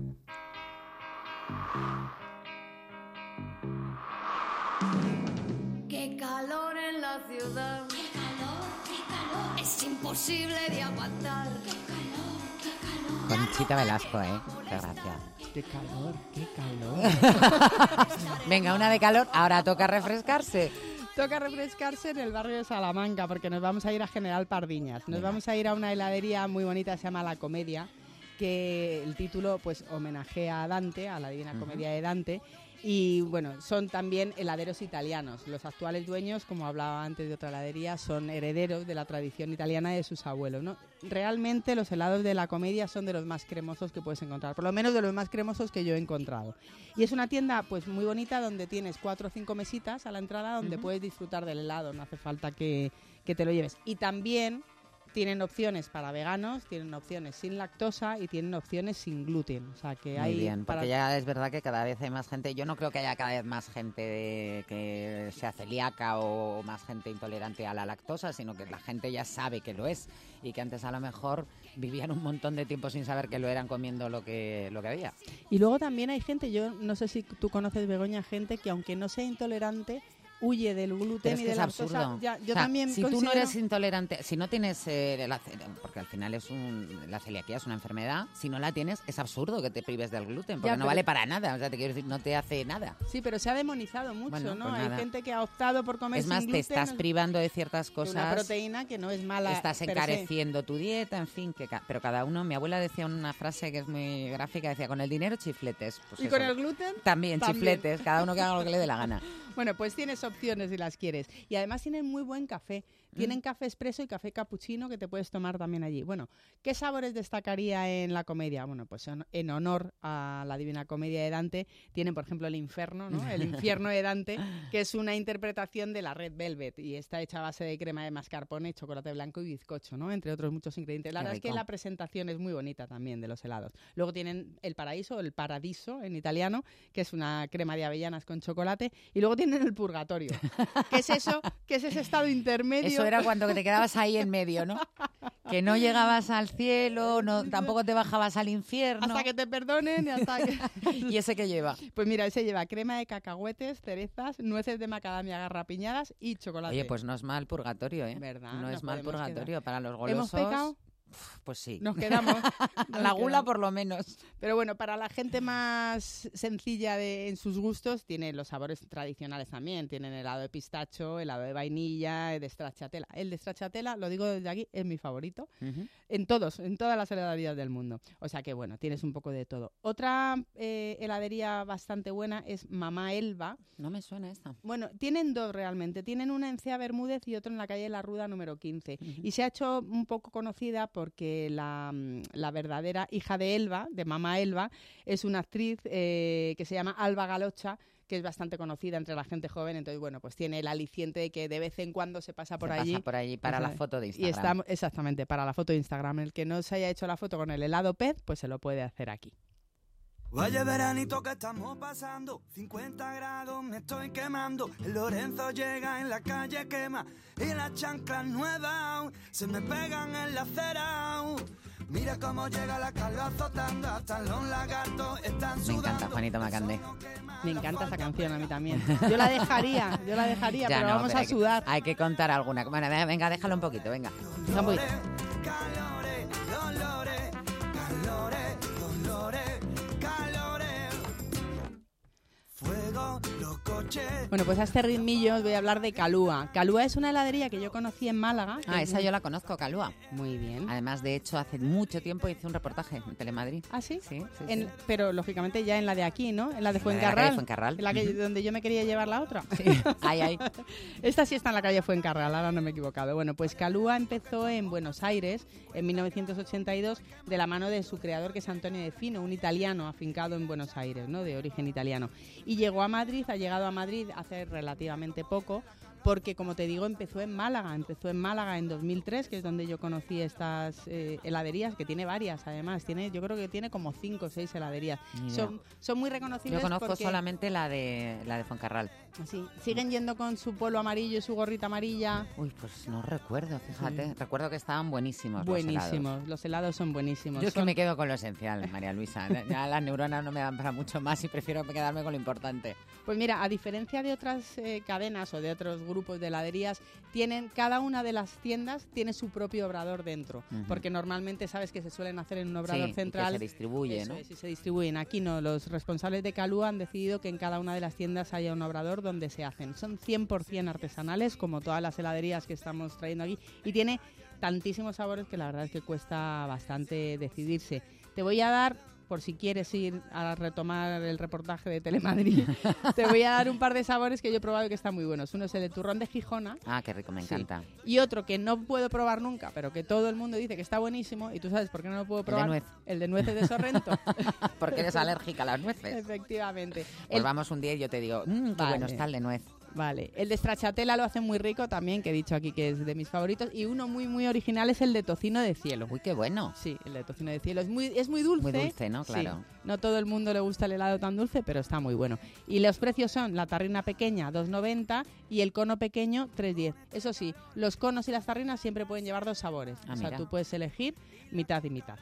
Qué calor en la ciudad. Qué calor. Es imposible de aguantar. Qué calor. Conchita Velasco, qué gracia. Qué calor. Venga, una de calor, ahora toca refrescarse. Toca refrescarse en el barrio de Salamanca porque nos vamos a ir a General Pardiñas. Nos vamos a ir a una heladería muy bonita, se llama La Comedia, que el título pues homenajea a Dante, a la Divina Comedia de Dante. Y bueno, son también heladeros italianos. Los actuales dueños, como hablaba antes de otra heladería, son herederos de la tradición italiana de sus abuelos, ¿no? Realmente los helados de La Comedia son de los más cremosos que puedes encontrar, por lo menos de los más cremosos que yo he encontrado. Y es una tienda pues muy bonita donde tienes 4 o 5 mesitas a la entrada donde puedes disfrutar del helado, no hace falta que te lo lleves. Y también tienen opciones para veganos, tienen opciones sin lactosa y tienen opciones sin gluten. O sea que Muy hay bien, para... porque ya es verdad que cada vez hay más gente. Yo no creo que haya cada vez más gente que sea celíaca o más gente intolerante a la lactosa, sino que la gente ya sabe que lo es y que antes a lo mejor vivían un montón de tiempo sin saber que lo eran comiendo lo que había. Y luego también hay gente, yo no sé si tú conoces, Begoña, gente que aunque no sea intolerante, huye del gluten Pero es y que de es la absurdo. lactosa. Ya, yo O sea, también si tú no considero- eres intolerante, si no tienes porque al final la celiaquía es una enfermedad, si no la tienes es absurdo que te prives del gluten, porque Ya, no pero- vale para nada, o sea, te quiero decir, no te hace nada. Sí, pero se ha demonizado mucho, Bueno, ¿no? pues Hay nada. gente que ha optado por comer Es más, sin te gluten, estás privando de ciertas de cosas. una proteína que no es mala. Estás per se. encareciendo tu dieta, en fin, pero cada uno, mi abuela decía una frase que es muy gráfica, decía, con el dinero chifletes. Pues ¿Y eso, con el gluten? también chifletes, cada uno que haga lo que le dé la gana. Bueno, pues tienes opciones si las quieres. Y además tienen muy buen café. Tienen café expreso y café cappuccino que te puedes tomar también allí. Bueno, ¿qué sabores destacaría en la comedia? Bueno, pues en honor a la Divina Comedia de Dante, tienen, por ejemplo, el Inferno, ¿no? El Infierno de Dante, que es una interpretación de la Red Velvet y está hecha a base de crema de mascarpone, chocolate blanco y bizcocho, ¿no? Entre otros muchos ingredientes. La Qué verdad es que rico. la presentación es muy bonita también de los helados. Luego tienen el Paraíso, el Paradiso en italiano, que es una crema de avellanas con chocolate. Y luego tienen el Purgatorio. ¿Qué es eso? ¿Qué es ese estado intermedio? Eso era cuando te quedabas ahí en medio, ¿no? Que no llegabas al cielo, tampoco te bajabas al infierno. Hasta que te perdonen y hasta que... ¿Y ese que lleva? Pues mira, ese lleva crema de cacahuetes, cerezas, nueces de macadamia garrapiñadas y chocolate. Oye, pues no es mal purgatorio, ¿eh? ¿Verdad? No Nos es mal podemos purgatorio para los ¿Hemos golosos. pecado? Pues sí. Nos quedamos. Nos La gula quedamos. por lo menos. Pero bueno, para la gente más sencilla en sus gustos, tiene los sabores tradicionales también. Tienen helado de pistacho, helado de vainilla, de stracciatella. El de stracciatella, lo digo desde aquí, es mi favorito. Ujú. En todas las heladerías del mundo. O sea que bueno, tienes un poco de todo. Otra heladería bastante buena es Mamá Elba. No me suena esta. Bueno, tienen dos realmente. Tienen una en Cea Bermúdez y otra en la calle La Ruda número 15. Y se ha hecho un poco conocida porque la verdadera hija de Elba, de Mamá Elba, es una actriz que se llama Alba Galocha, que es bastante conocida entre la gente joven. Entonces, bueno, pues tiene el aliciente de que de vez en cuando se pasa por allí. Pasa por allí para O sea, la foto de Y Instagram. está, exactamente, para la foto de Instagram. El que no se haya hecho la foto con el helado pez, pues se lo puede hacer aquí. Vaya veranito que estamos pasando, 50 grados me estoy quemando. El Lorenzo llega en la calle quema y las chanclas nuevas se me pegan en la acera. Mira cómo llega la calor azotando, hasta los lagartos están Me sudando. encanta Juanito Macandé. Me encanta esa canción a mí también. Yo la dejaría, Ya pero no, vamos pero a hay que- sudar. Hay que contar alguna. Bueno, venga, déjalo un poquito, venga. Deja un poquito. Calores, dolores, calores, dolores, calores. Fuego, los coches. Bueno, pues a este ritmillo os voy a hablar de Calúa. Calúa es una heladería que yo conocí en Málaga. que es Esa yo la conozco, Calúa. muy bien. Además, de hecho, hace mucho tiempo hice un reportaje en Telemadrid. ¿Ah, sí? Sí, sí, En- sí. pero lógicamente ya en la de aquí, ¿no? En la de En la de la calle Fuencarral. Fuencarral. En la que, donde yo me quería llevar la otra. Ahí. Esta sí está en la calle Fuencarral, ahora no me he equivocado. Bueno, pues Calúa empezó en Buenos Aires en 1982 de la mano de su creador, que es Antonio De Fino, un italiano afincado en Buenos Aires, ¿no? De origen italiano. Y llegó a Madrid, ha llegado a Madrid hace relativamente poco, porque, como te digo, empezó en Málaga en 2003, que es donde yo conocí estas heladerías, que tiene varias además, yo creo que tiene como 5 o 6 heladerías. Ni idea. Son muy reconocibles. Yo conozco porque, solamente la de Fuencarral. sí, siguen yendo con su polo amarillo y su gorrita amarilla. Uy, pues no recuerdo, fíjate. Recuerdo que estaban buenísimos. Buenísimos, los helados son buenísimos. Yo es que Son- me quedo con lo esencial, María Luisa. Ya las neuronas no me dan para mucho más y prefiero quedarme con lo importante. Pues mira, a diferencia de otras cadenas o de otros grupos de heladerías, cada una de las tiendas tiene su propio obrador dentro, Ujú. porque normalmente sabes que se suelen hacer en un obrador Sí, y central. que se distribuye, Eso ¿no? es, y se distribuyen. Aquí no, los responsables de Calúa han decidido que en cada una de las tiendas haya un obrador donde se hacen. Son 100% artesanales, como todas las heladerías que estamos trayendo aquí, y tiene tantísimos sabores que la verdad es que cuesta bastante decidirse. Te voy a dar, por si quieres ir a retomar el reportaje de Telemadrid, te voy a dar un par de sabores que yo he probado y que están muy buenos. Uno es el de turrón de Gijona, Ah, qué rico, me Sí. encanta. y otro que no puedo probar nunca, pero que todo el mundo dice que está buenísimo, y tú sabes por qué no lo puedo El de probar. nuez. El de nueces de Sorrento. Porque eres alérgica a las nueces. Efectivamente. Pues vamos un día y yo te digo, qué Vale. bueno está el de nuez. Vale, el de stracciatella lo hacen muy rico también, que he dicho aquí que es de mis favoritos, y uno muy muy original es el de tocino de cielo. Uy, qué bueno. Sí, el de tocino de cielo es muy dulce. Muy dulce, ¿no? Sí. Claro. No todo el mundo le gusta el helado tan dulce, pero está muy bueno. Y los precios son la tarrina pequeña 2,90 y el cono pequeño 3,10. Eso sí, los conos y las tarrinas siempre pueden llevar dos sabores. Ah, o sea, mira. tú puedes elegir mitad y mitad.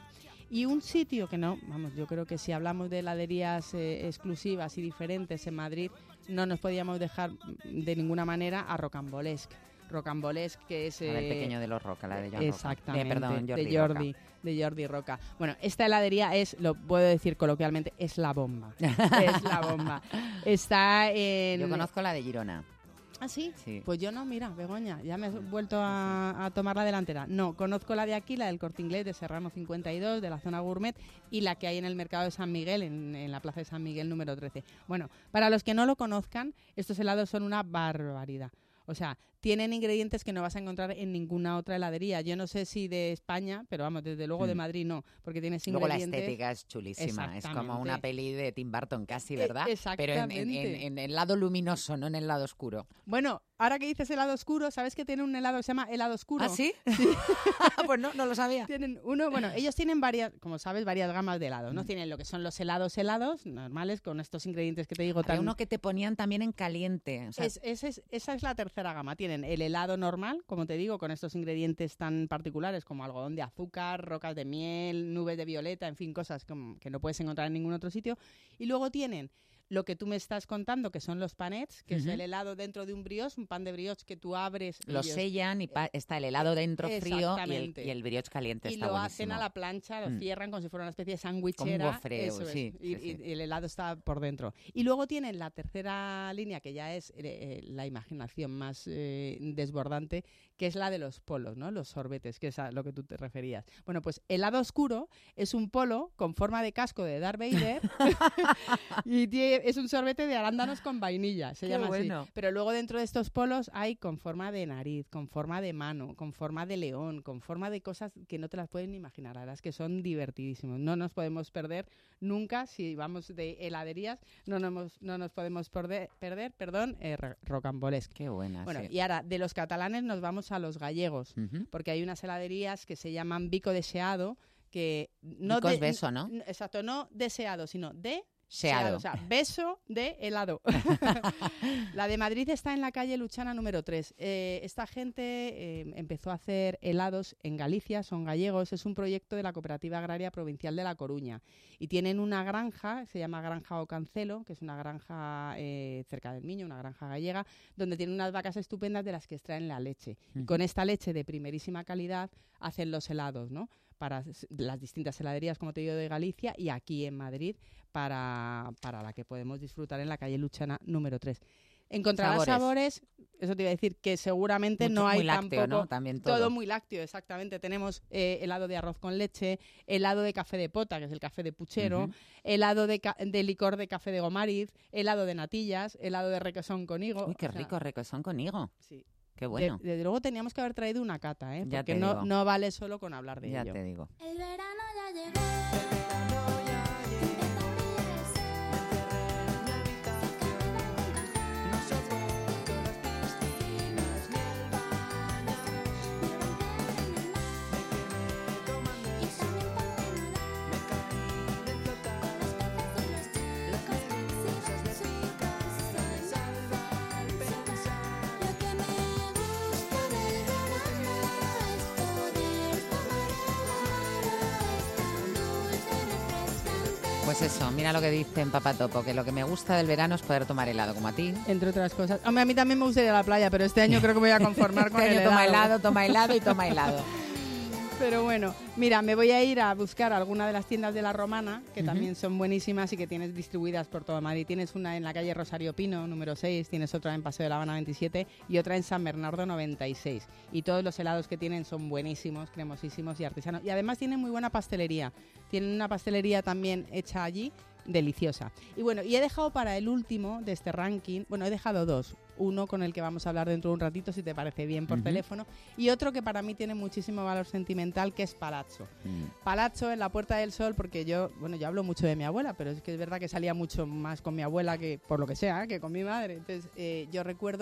Y un sitio que no, vamos, yo creo que si hablamos de heladerías exclusivas y diferentes en Madrid, no nos podíamos dejar de ninguna manera a Rocambolesque. Rocambolesque, que es... el pequeño de los Roca, la de Joan exactamente, Roca. de Jordi Roca. Bueno, esta heladería es, lo puedo decir coloquialmente, es la bomba. Es la bomba. Está en... Yo conozco la de Girona. ¿Ah, sí? Sí. Pues yo no, mira, Begoña, ya me he vuelto a tomar la delantera. No, conozco la de aquí, la del Corte Inglés de Serrano 52, de la zona gourmet, y la que hay en el mercado de San Miguel, en la plaza de San Miguel número 13. Bueno, para los que no lo conozcan, estos helados son una barbaridad. O sea, tienen ingredientes que no vas a encontrar en ninguna otra heladería. Yo no sé si de España, pero vamos, desde luego de Madrid no, porque tienes ingredientes... Luego la estética es chulísima, es como una peli de Tim Burton casi, ¿verdad? Exactamente. Pero en el lado luminoso, no en el lado oscuro. Bueno, ahora que dices helado oscuro, ¿sabes que tiene un helado que se llama helado oscuro? ¿Ah, sí? Sí. Pues no lo sabía. Tienen uno, bueno, ellos tienen varias, como sabes, varias gamas de helados, ¿no? Tienen lo que son los helados normales, con estos ingredientes que te digo. Hay uno que te ponían también en caliente. O sea, esa es la tercera gama. Tienen el helado normal, como te digo, con estos ingredientes tan particulares como algodón de azúcar, rocas de miel, nubes de violeta, en fin, cosas que no puedes encontrar en ningún otro sitio. Y luego tienen lo que tú me estás contando, que son los panets, que es el helado dentro de un brioche, un pan de brioche que tú abres. Lo sellan y está el helado dentro frío y el brioche caliente. Y está lo buenísimo. hacen a la plancha, lo cierran como si fuera una especie de sandwichera. Como un gofreo, sí. Y el helado está por dentro. Y luego tienen la tercera línea, que ya es la imaginación más desbordante, que es la de los polos, ¿no? Los sorbetes, que es a lo que tú te referías. Bueno, pues helado oscuro es un polo con forma de casco de Darth Vader y es un sorbete de arándanos con vainilla, se llama así. Pero luego dentro de estos polos hay con forma de nariz, con forma de mano, con forma de león, con forma de cosas que no te las pueden ni imaginar, la verdad es que son divertidísimos. No nos podemos perder nunca, si vamos de heladerías, no nos podemos perder, Rocambolesque. Qué buena, Bueno, sí. y ahora, de los catalanes nos vamos a los gallegos, porque hay unas heladerías que se llaman Bico deseado, que no Bico es beso, ¿no? Exacto, no deseado, sino deseado. O sea, beso de helado. La de Madrid está en la calle Luchana número 3. Esta gente empezó a hacer helados en Galicia, son gallegos, es un proyecto de la Cooperativa Agraria Provincial de La Coruña. Y tienen una granja, se llama Granja Ocancelo, que es una granja cerca del Miño, una granja gallega, donde tienen unas vacas estupendas de las que extraen la leche. Y con esta leche de primerísima calidad hacen los helados, ¿no? Para las distintas heladerías, como te digo, de Galicia, y aquí en Madrid para la que podemos disfrutar en la calle Luchana número 3. Encontrarás sabores, eso te iba a decir, que seguramente no hay muy lácteo, tampoco... ¿no? También todo muy lácteo, exactamente. Tenemos helado de arroz con leche, helado de café de pota, que es el café de puchero, helado de licor de café de gomariz, helado de natillas, helado de requesón con higo. Uy, qué rico, requesón con higo. Sí. Qué bueno. Desde luego teníamos que haber traído una cata, ¿eh? Ya Porque te digo. no vale solo con hablar de ello. Ya te digo. El verano ya llegó. Empieza a brillar el sol. Pues eso, mira lo que dice en Papatopo, que lo que me gusta del verano es poder tomar helado, como a ti. Entre otras cosas. Hombre, a mí también me gusta ir a la playa, pero este año creo que me voy a conformar con Este el año helado. toma helado y toma helado. Pero bueno, mira, me voy a ir a buscar alguna de las tiendas de La Romana, que también son buenísimas y que tienes distribuidas por toda Madrid. Tienes una en la calle Rosario Pino, número 6, tienes otra en Paseo de La Habana 27 y otra en San Bernardo 96. Y todos los helados que tienen son buenísimos, cremosísimos y artesanos. Y además tienen muy buena pastelería. Tienen una pastelería también hecha allí, deliciosa. Y bueno, y he dejado para el último de este ranking, bueno, he dejado dos. Uno con el que vamos a hablar dentro de un ratito, si te parece bien, por teléfono. Y otro que para mí tiene muchísimo valor sentimental, que es Palazzo. Palazzo en la Puerta del Sol, porque yo hablo mucho de mi abuela, pero es que es verdad que salía mucho más con mi abuela que, por lo que sea, que con mi madre. Entonces, yo recuerdo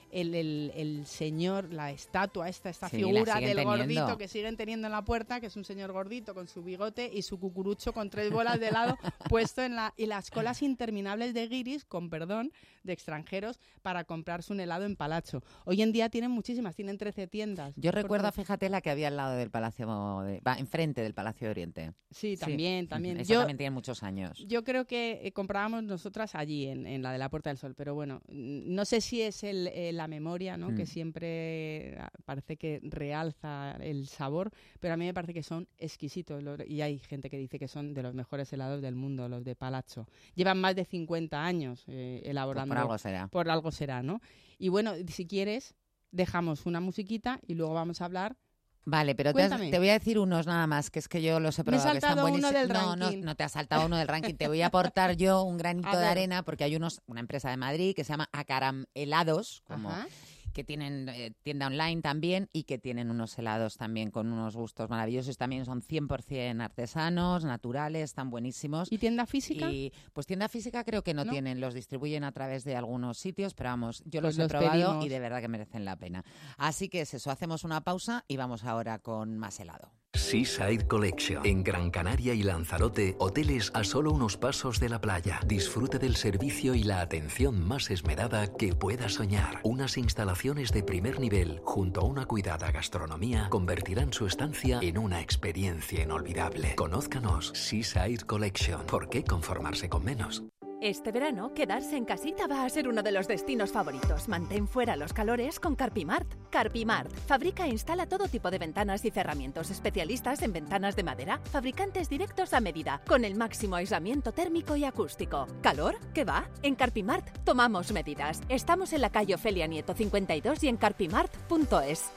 el señor, la estatua, esta Sí, figura la siguen del teniendo. gordito que siguen teniendo en la puerta, que es un señor gordito con su bigote y su cucurucho con 3 bolas de helado puesto y las colas interminables de guiris, con perdón, de extranjeros para comprarse un helado en Palacho. Hoy en día tienen muchísimas, tienen 13 tiendas. Yo Por recuerdo, todo. fíjate, la que había al lado del Palacio, enfrente del Palacio de Oriente. Sí, también. Esa también tiene muchos años. Yo creo que comprábamos nosotras allí, en la de la Puerta del Sol, pero bueno, no sé si es la memoria, ¿no? Que siempre parece que realza el sabor, pero a mí me parece que son exquisitos y hay gente que dice que son de los mejores helados del mundo, los de Palacho. Llevan más de 50 años elaborando. Pues por algo será. Por algo será, ¿no? Y bueno, si quieres, dejamos una musiquita y luego vamos a hablar. Vale, pero Cuéntame. te voy a decir unos nada más, que es que yo los he Me he probado, que están saltado uno buenísimos. del ranking. No te has saltado uno del ranking. Te voy a aportar yo un granito A de ver. arena, porque hay una empresa de Madrid que se llama Acaram Helados, Ajá. que tienen tienda online también y que tienen unos helados también con unos gustos maravillosos. También son 100% artesanos, naturales, están buenísimos. ¿Y tienda física? Y pues tienda física creo que no tienen, los distribuyen a través de algunos sitios, pero vamos, yo Pues los he los probado pedimos. y de verdad que merecen la pena. Así que es eso, hacemos una pausa y vamos ahora con más helado. Seaside Collection. En Gran Canaria y Lanzarote, hoteles a solo unos pasos de la playa. Disfrute del servicio y la atención más esmerada que pueda soñar. Unas instalaciones de primer nivel, junto a una cuidada gastronomía, convertirán su estancia en una experiencia inolvidable. Conózcanos, Seaside Collection. ¿Por qué conformarse con menos? Este verano, quedarse en casita va a ser uno de los destinos favoritos. Mantén fuera los calores con Carpimart. Carpimart fabrica e instala todo tipo de ventanas y cerramientos, especialistas en ventanas de madera, fabricantes directos a medida, con el máximo aislamiento térmico y acústico. ¿Calor? ¿Qué va? En Carpimart tomamos medidas. Estamos en la calle Ofelia Nieto 52 y en carpimart.es.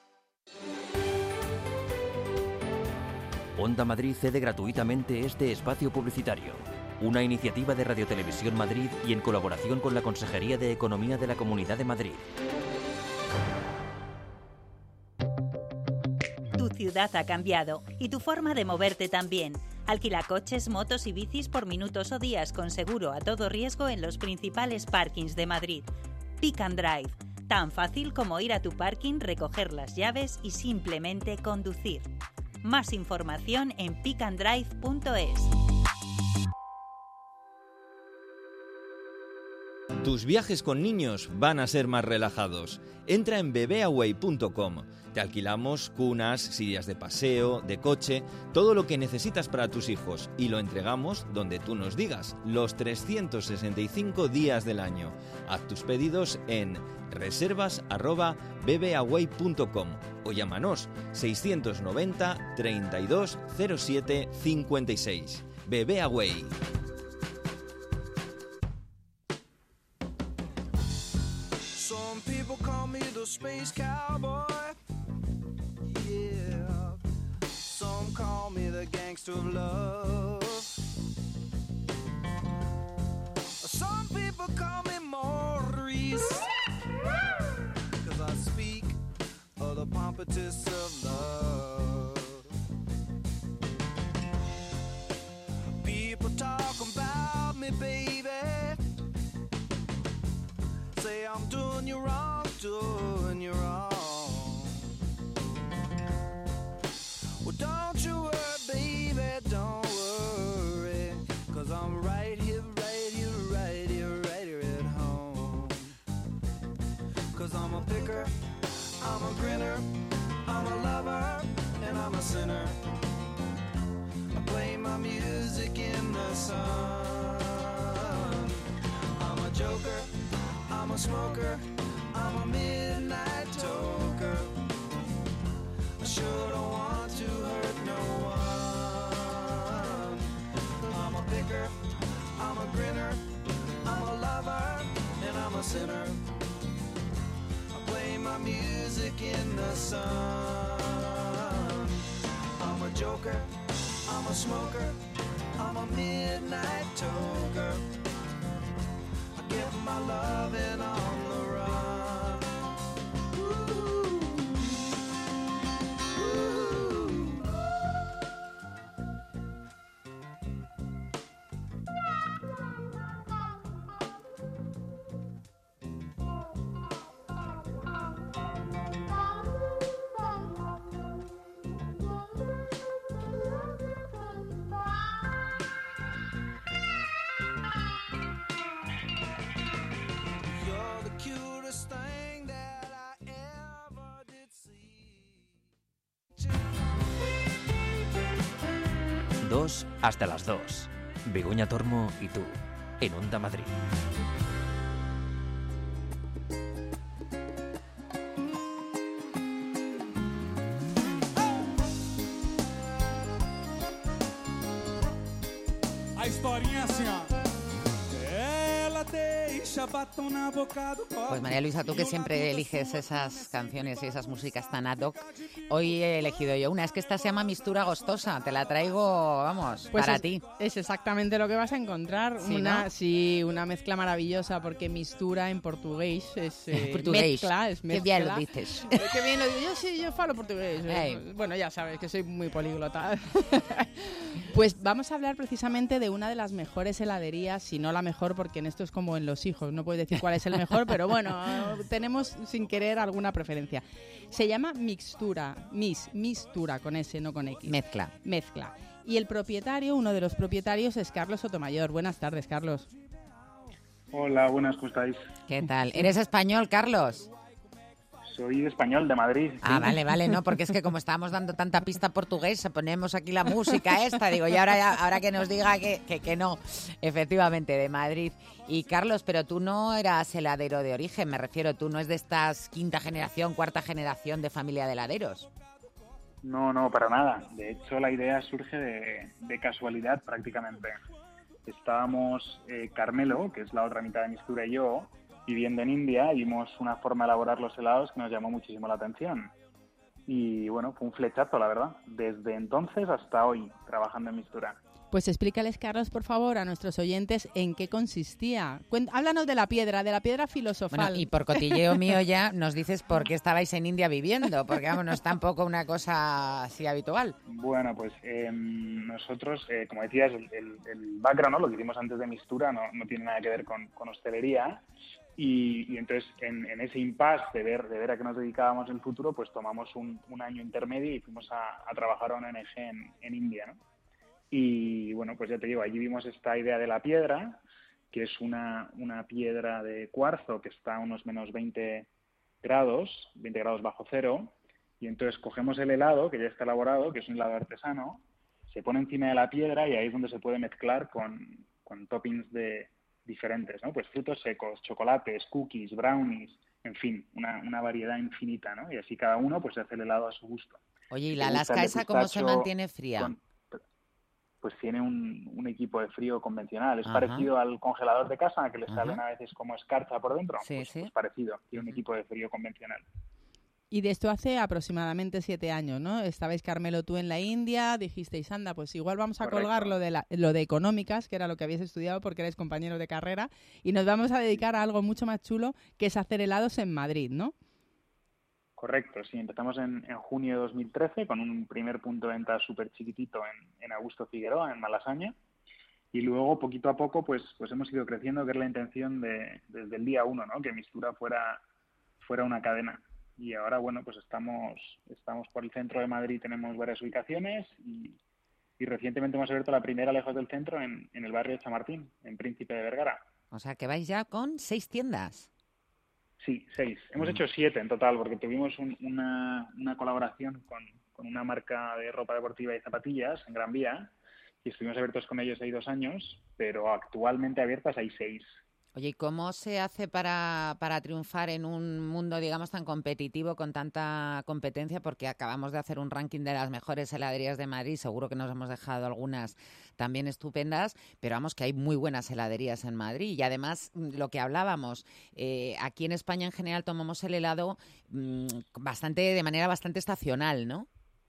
Onda Madrid cede gratuitamente este espacio publicitario. Una iniciativa de Radio Televisión Madrid y en colaboración con la Consejería de Economía de la Comunidad de Madrid. Tu ciudad ha cambiado y tu forma de moverte también. Alquila coches, motos y bicis por minutos o días con seguro a todo riesgo en los principales parkings de Madrid. Pick and Drive. Tan fácil como ir a tu parking, recoger las llaves y simplemente conducir. Más información en pickanddrive.es. Tus viajes con niños van a ser más relajados. Entra en bebeaway.com. Te alquilamos cunas, sillas de paseo, de coche, todo lo que necesitas para tus hijos y lo entregamos donde tú nos digas, los 365 días del año. Haz tus pedidos en reservas@bebeaway.com o llámanos 690 32 07 56. Bebeaway. Some people call me the space cowboy. Yeah. Some call me the gangster of love. Some people call me Maurice. 'Cause I speak of the pompatus of love. People talk about me, baby. Say I'm doing you wrong, doing you wrong. Well, don't you worry, baby, don't worry. 'Cause I'm right here, right here, right here, right here at home. 'Cause I'm a picker, I'm a grinner, I'm a lover, and I'm a sinner. I play my music in the sun. I'm a joker, I'm a smoker, I'm a midnight toker. I sure don't want to hurt no one. I'm a picker, I'm a grinner, I'm a lover, and I'm a sinner. I play my music in the sun. I'm a joker, I'm a smoker, I'm a midnight toker. Get my loving on the run. Ooh. Ooh. 2 hasta las 2. Begoña Tormo y tú, en Onda Madrid. A historinha assim, ó. Pues María Luisa, tú que siempre eliges esas canciones y esas músicas tan ad hoc, hoy he elegido yo una. Es que esta se llama Mistura Gostosa. Te la traigo, vamos, pues para ti. Es exactamente lo que vas a encontrar. Sí, una mezcla maravillosa, porque mistura en portugués es portugués. mezcla. Qué bien lo dices. Qué bien lo digo. Yo falo portugués. Hey. Bueno, ya sabes que soy muy políglota. Pues vamos a hablar precisamente de una de las mejores heladerías, si no la mejor, porque en esto es como en los hijos, no puedes decir cuál es el mejor, pero bueno, tenemos sin querer alguna preferencia. Se llama Mixtura, Mistura, con S, no con X. Mezcla. Y el propietario, uno de los propietarios, es Carlos Sotomayor. Buenas tardes, Carlos. Hola, buenas, ¿cómo estáis? ¿Qué tal? ¿Eres español, Carlos? Soy español, de Madrid. Sí. Ah, vale, no, porque es que como estábamos dando tanta pista portuguesa, ponemos aquí la música esta, digo, y ahora que nos diga que no, efectivamente, de Madrid. Y Carlos, pero tú no eras heladero de origen, me refiero, tú no es de estas quinta generación, cuarta generación de familia de heladeros. No, para nada. De hecho, la idea surge de casualidad prácticamente. Estábamos Carmelo, que es la otra mitad de Mistura, y yo, viviendo en India, y vimos una forma de elaborar los helados que nos llamó muchísimo la atención. Y bueno, fue un flechazo, la verdad. Desde entonces hasta hoy, trabajando en Mistura. Pues explícales, Carlos, por favor, a nuestros oyentes en qué consistía. Háblanos de la piedra filosofal. Bueno, y por cotilleo mío ya nos dices por qué estabais en India viviendo, porque vamos, no es tampoco una cosa así habitual. Bueno, pues nosotros, como decías, el background, ¿no? Lo que hicimos antes de Mistura no tiene nada que ver con hostelería. Y entonces, en ese impasse de ver a qué nos dedicábamos en el futuro, pues tomamos un año intermedio y fuimos a trabajar a una ONG en India, ¿no? Y bueno, pues ya te digo, allí vimos esta idea de la piedra, que es una piedra de cuarzo que está a unos menos 20 grados bajo cero, y entonces cogemos el helado, que ya está elaborado, que es un helado artesano, se pone encima de la piedra y ahí es donde se puede mezclar con toppings diferentes, ¿no? Pues frutos secos, chocolates, cookies, brownies, en fin, una variedad infinita, ¿no? Y así cada uno pues se hace el helado a su gusto. Oye, ¿y la lasca esa cómo se mantiene fría? Pues tiene un equipo de frío convencional. Es parecido al congelador de casa, que le salen a veces como escarcha por dentro. Sí, pues parecido. Tiene un equipo de frío convencional. Y de esto hace aproximadamente 7 años, ¿no? Estabais, Carmelo, tú en la India, dijisteis, anda, pues igual vamos a colgar lo de económicas, que era lo que habíais estudiado porque erais compañeros de carrera, y nos vamos a dedicar a algo mucho más chulo, que es hacer helados en Madrid, ¿no? Correcto, sí. Empezamos en junio de 2013 con un primer punto de venta súper chiquitito en Augusto Figueroa, en Malasaña. Y luego, poquito a poco, pues hemos ido creciendo, que es la intención desde el día 1, ¿no? Que Mistura fuera una cadena. Y ahora, bueno, pues estamos por el centro de Madrid, tenemos varias ubicaciones y recientemente hemos abierto la primera lejos del centro en el barrio de Chamartín, en Príncipe de Vergara. O sea, que vais ya con 6 tiendas. Sí, 6. Hemos hecho 7 en total, porque tuvimos una colaboración con una marca de ropa deportiva y zapatillas en Gran Vía, y estuvimos abiertos con ellos ahí 2 años, pero actualmente abiertas hay 6. Oye, ¿y cómo se hace para triunfar en un mundo, digamos, tan competitivo, con tanta competencia? Porque acabamos de hacer un ranking de las mejores heladerías de Madrid, seguro que nos hemos dejado algunas también estupendas, pero vamos, que hay muy buenas heladerías en Madrid. Y además, lo que hablábamos, aquí en España en general tomamos el helado de manera bastante estacional, ¿no?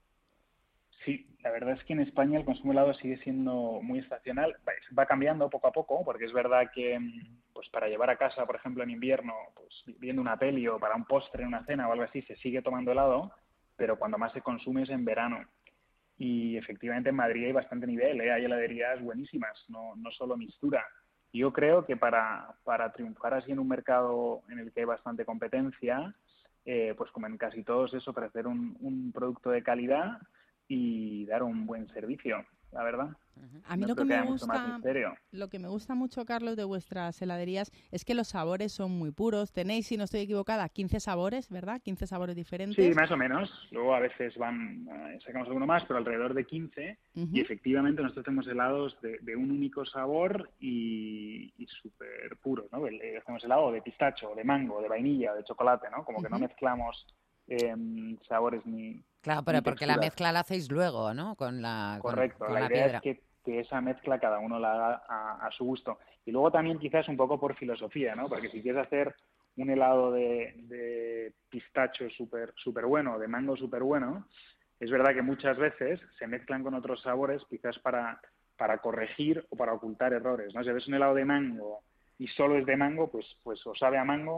Sí, la verdad es que en España el consumo de helado sigue siendo muy estacional. Va cambiando poco a poco, porque es verdad que pues para llevar a casa, por ejemplo, en invierno, pues viendo una peli o para un postre, una cena o algo así, se sigue tomando helado, pero cuando más se consume es en verano. Y efectivamente en Madrid hay bastante nivel, hay heladerías buenísimas, no solo Mistura. Yo creo que para triunfar así en un mercado en el que hay bastante competencia, pues como en casi todos, es ofrecer un producto de calidad y dar un buen servicio. la verdad. A mí No lo que creo me haya mucho más gusta, misterio. lo que me gusta mucho, Carlos, de vuestras heladerías es que los sabores son muy puros. Tenéis, si no estoy equivocada, 15 sabores, ¿verdad? 15 sabores diferentes. Sí, más o menos. Luego a veces sacamos alguno más, pero alrededor de 15. Y efectivamente nosotros hacemos helados de un único sabor y súper puros, ¿no? Hacemos helado de pistacho, de mango, de vainilla, de chocolate, ¿no? Como que no mezclamos sabores ni... Claro, pero ni porque la texturas. mezcla la hacéis luego, ¿no? Correcto, con la la idea piedra. es que esa mezcla cada uno la haga a su gusto. Y luego también quizás un poco por filosofía, ¿no? Porque si quieres hacer un helado de pistacho súper bueno, de mango súper bueno, es verdad que muchas veces se mezclan con otros sabores quizás para corregir o para ocultar errores, ¿no? Si ves un helado de mango y solo es de mango, pues o sabe a mango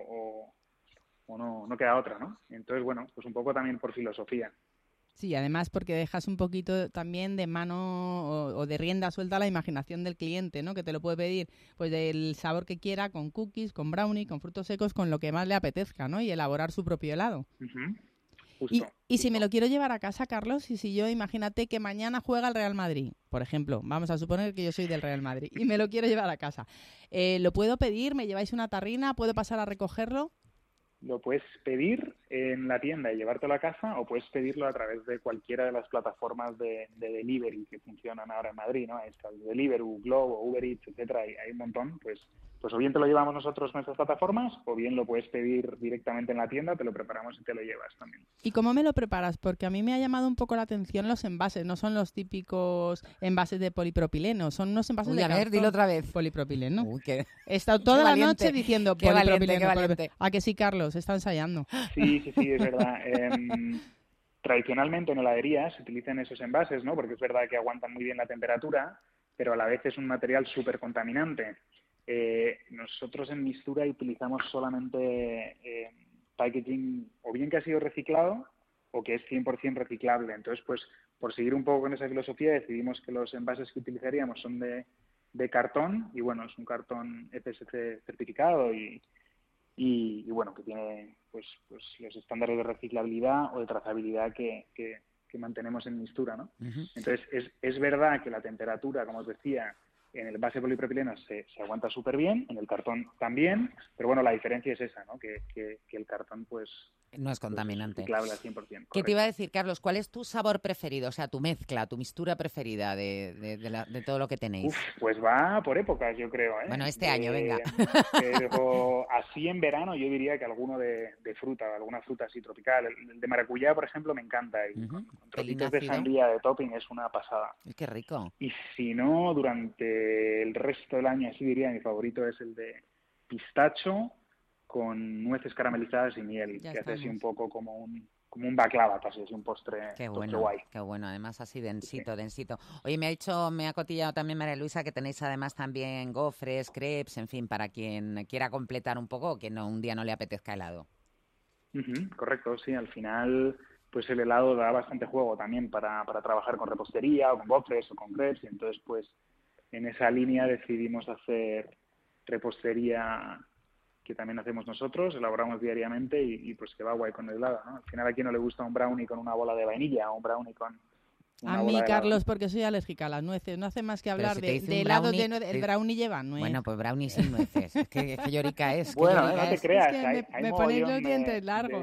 o no queda otra, ¿no? Entonces, bueno, pues un poco también por filosofía. Sí, además porque dejas un poquito también de mano o de rienda suelta a la imaginación del cliente, ¿no? Que te lo puede pedir pues del sabor que quiera, con cookies, con brownie, con frutos secos, con lo que más le apetezca, ¿no? Y elaborar su propio helado. Justo. Y si me lo quiero llevar a casa, Carlos, y si yo, imagínate que mañana juega el Real Madrid, por ejemplo, vamos a suponer que yo soy del Real Madrid y me lo quiero llevar a casa, ¿lo puedo pedir? ¿Me lleváis una tarrina? ¿Puedo pasar a recogerlo? Lo puedes pedir en la tienda y llevártelo a casa, o puedes pedirlo a través de cualquiera de las plataformas de delivery que funcionan ahora en Madrid, ¿no? Ahí está Deliveroo, Glovo, Uber Eats, etcétera, hay un montón. Pues o bien te lo llevamos nosotros en nuestras plataformas, o bien lo puedes pedir directamente en la tienda, te lo preparamos y te lo llevas también. ¿Y cómo me lo preparas? Porque a mí me ha llamado un poco la atención los envases. No son los típicos envases de polipropileno, son unos envases de a ver, cartón. dilo otra vez. Polipropileno. He estado toda la noche diciendo qué polipropileno. valiente. ¿A que sí, Carlos? Está ensayando. Sí, es verdad. Tradicionalmente en heladerías se utilizan esos envases, ¿no? Porque es verdad que aguantan muy bien la temperatura, pero a la vez es un material súper contaminante. Nosotros en Mistura utilizamos solamente packaging o bien que ha sido reciclado o que es 100% reciclable. Entonces, pues por seguir un poco con esa filosofía decidimos que los envases que utilizaríamos son de cartón y bueno, es un cartón FSC certificado y bueno, que tiene pues los estándares de reciclabilidad o de trazabilidad que mantenemos en Mistura, ¿no? Entonces, es verdad que la temperatura, como os decía, en el envase polipropileno se aguanta súper bien, en el cartón también, pero bueno, la diferencia es esa, ¿no? Que el cartón, pues... No es contaminante. Es reciclable al 100%. ¿Qué te iba a decir, Carlos? ¿Cuál es tu sabor preferido? O sea, tu mezcla, tu mistura preferida de todo lo que tenéis. Pues va por épocas, yo creo, ¿eh? Bueno, este año, venga. Pero así en verano yo diría que alguno de fruta, alguna fruta así tropical. El de maracuyá, por ejemplo, me encanta. Y con trocitos de sandía de topping es una pasada. Qué rico. Y si no, durante el resto del año, así diría, mi favorito es el de pistacho con nueces caramelizadas y miel, que hace así un poco como un baklava, casi es un postre, guay. Qué bueno, además así densito. Oye, me ha cotillado también María Luisa que tenéis además también gofres, crepes, en fin, para quien quiera completar un poco, que un día no le apetezca helado. Correcto, sí, al final pues el helado da bastante juego también para trabajar con repostería o con gofres o con crepes, y entonces pues en esa línea decidimos hacer repostería que también hacemos nosotros, elaboramos diariamente y pues que va guay con el helado, ¿no? Al final a quien no le gusta un brownie con una bola de vainilla o un brownie con una bola de helado. Carlos, porque soy alérgica a las nueces, no hace más que hablar de helado de nueces, el brownie lleva nuez. Bueno, pues brownie sin nueces, es que llorica es. Bueno, no te creas, es que me ponéis los dientes largos.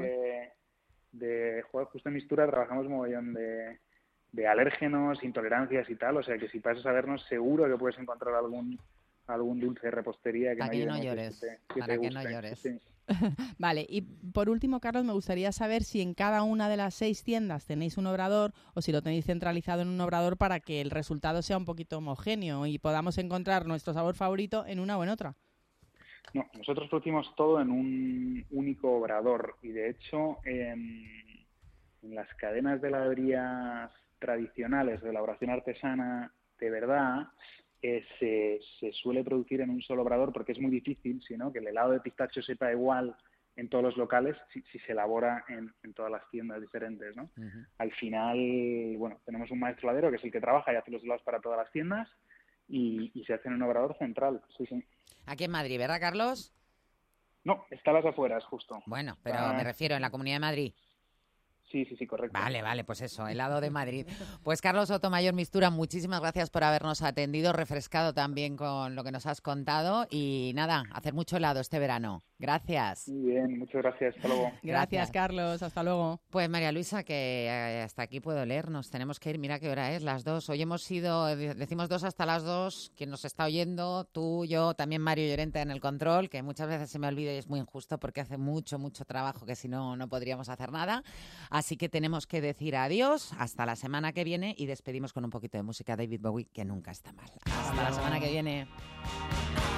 Justo en Mistura trabajamos un mogollón de alérgenos, intolerancias y tal, o sea que si pasas a vernos seguro que puedes encontrar algún dulce de repostería para que no llores, para que no llores. Sí. Vale, y por último, Carlos, me gustaría saber si en cada una de las 6 tiendas tenéis un obrador o si lo tenéis centralizado en un obrador para que el resultado sea un poquito homogéneo y podamos encontrar nuestro sabor favorito en una o en otra. No, nosotros producimos todo en un único obrador y de hecho en las cadenas de heladerías tradicionales de elaboración artesana de verdad se suele producir en un solo obrador porque es muy difícil, ¿no? Que el helado de pistacho sepa igual en todos los locales si se elabora en todas las tiendas diferentes, ¿no? Al final, bueno, tenemos un maestro heladero que es el que trabaja y hace los helados para todas las tiendas y se hace en un obrador central, sí. Aquí en Madrid, ¿verdad, Carlos? No, está a las afueras, justo. Bueno, pero me refiero en la Comunidad de Madrid. Sí, correcto. Vale, pues eso, helado de Madrid. Pues Carlos Sotomayor Mistura, muchísimas gracias por habernos atendido, refrescado también con lo que nos has contado y nada, hacer mucho helado este verano. Gracias. Muy bien, muchas gracias. Hasta luego. Gracias, Carlos. Hasta luego. Pues María Luisa, que hasta aquí puedo leer. Nos tenemos que ir. Mira qué hora es, las 2. Hoy hemos sido, decimos 2 hasta las 2. Quien nos está oyendo, tú, yo, también Mario Llorente en el control, que muchas veces se me olvida y es muy injusto porque hace mucho trabajo que si no, no podríamos hacer nada. Así que tenemos que decir adiós hasta la semana que viene y despedimos con un poquito de música David Bowie, que nunca está mal. Hasta la semana que viene.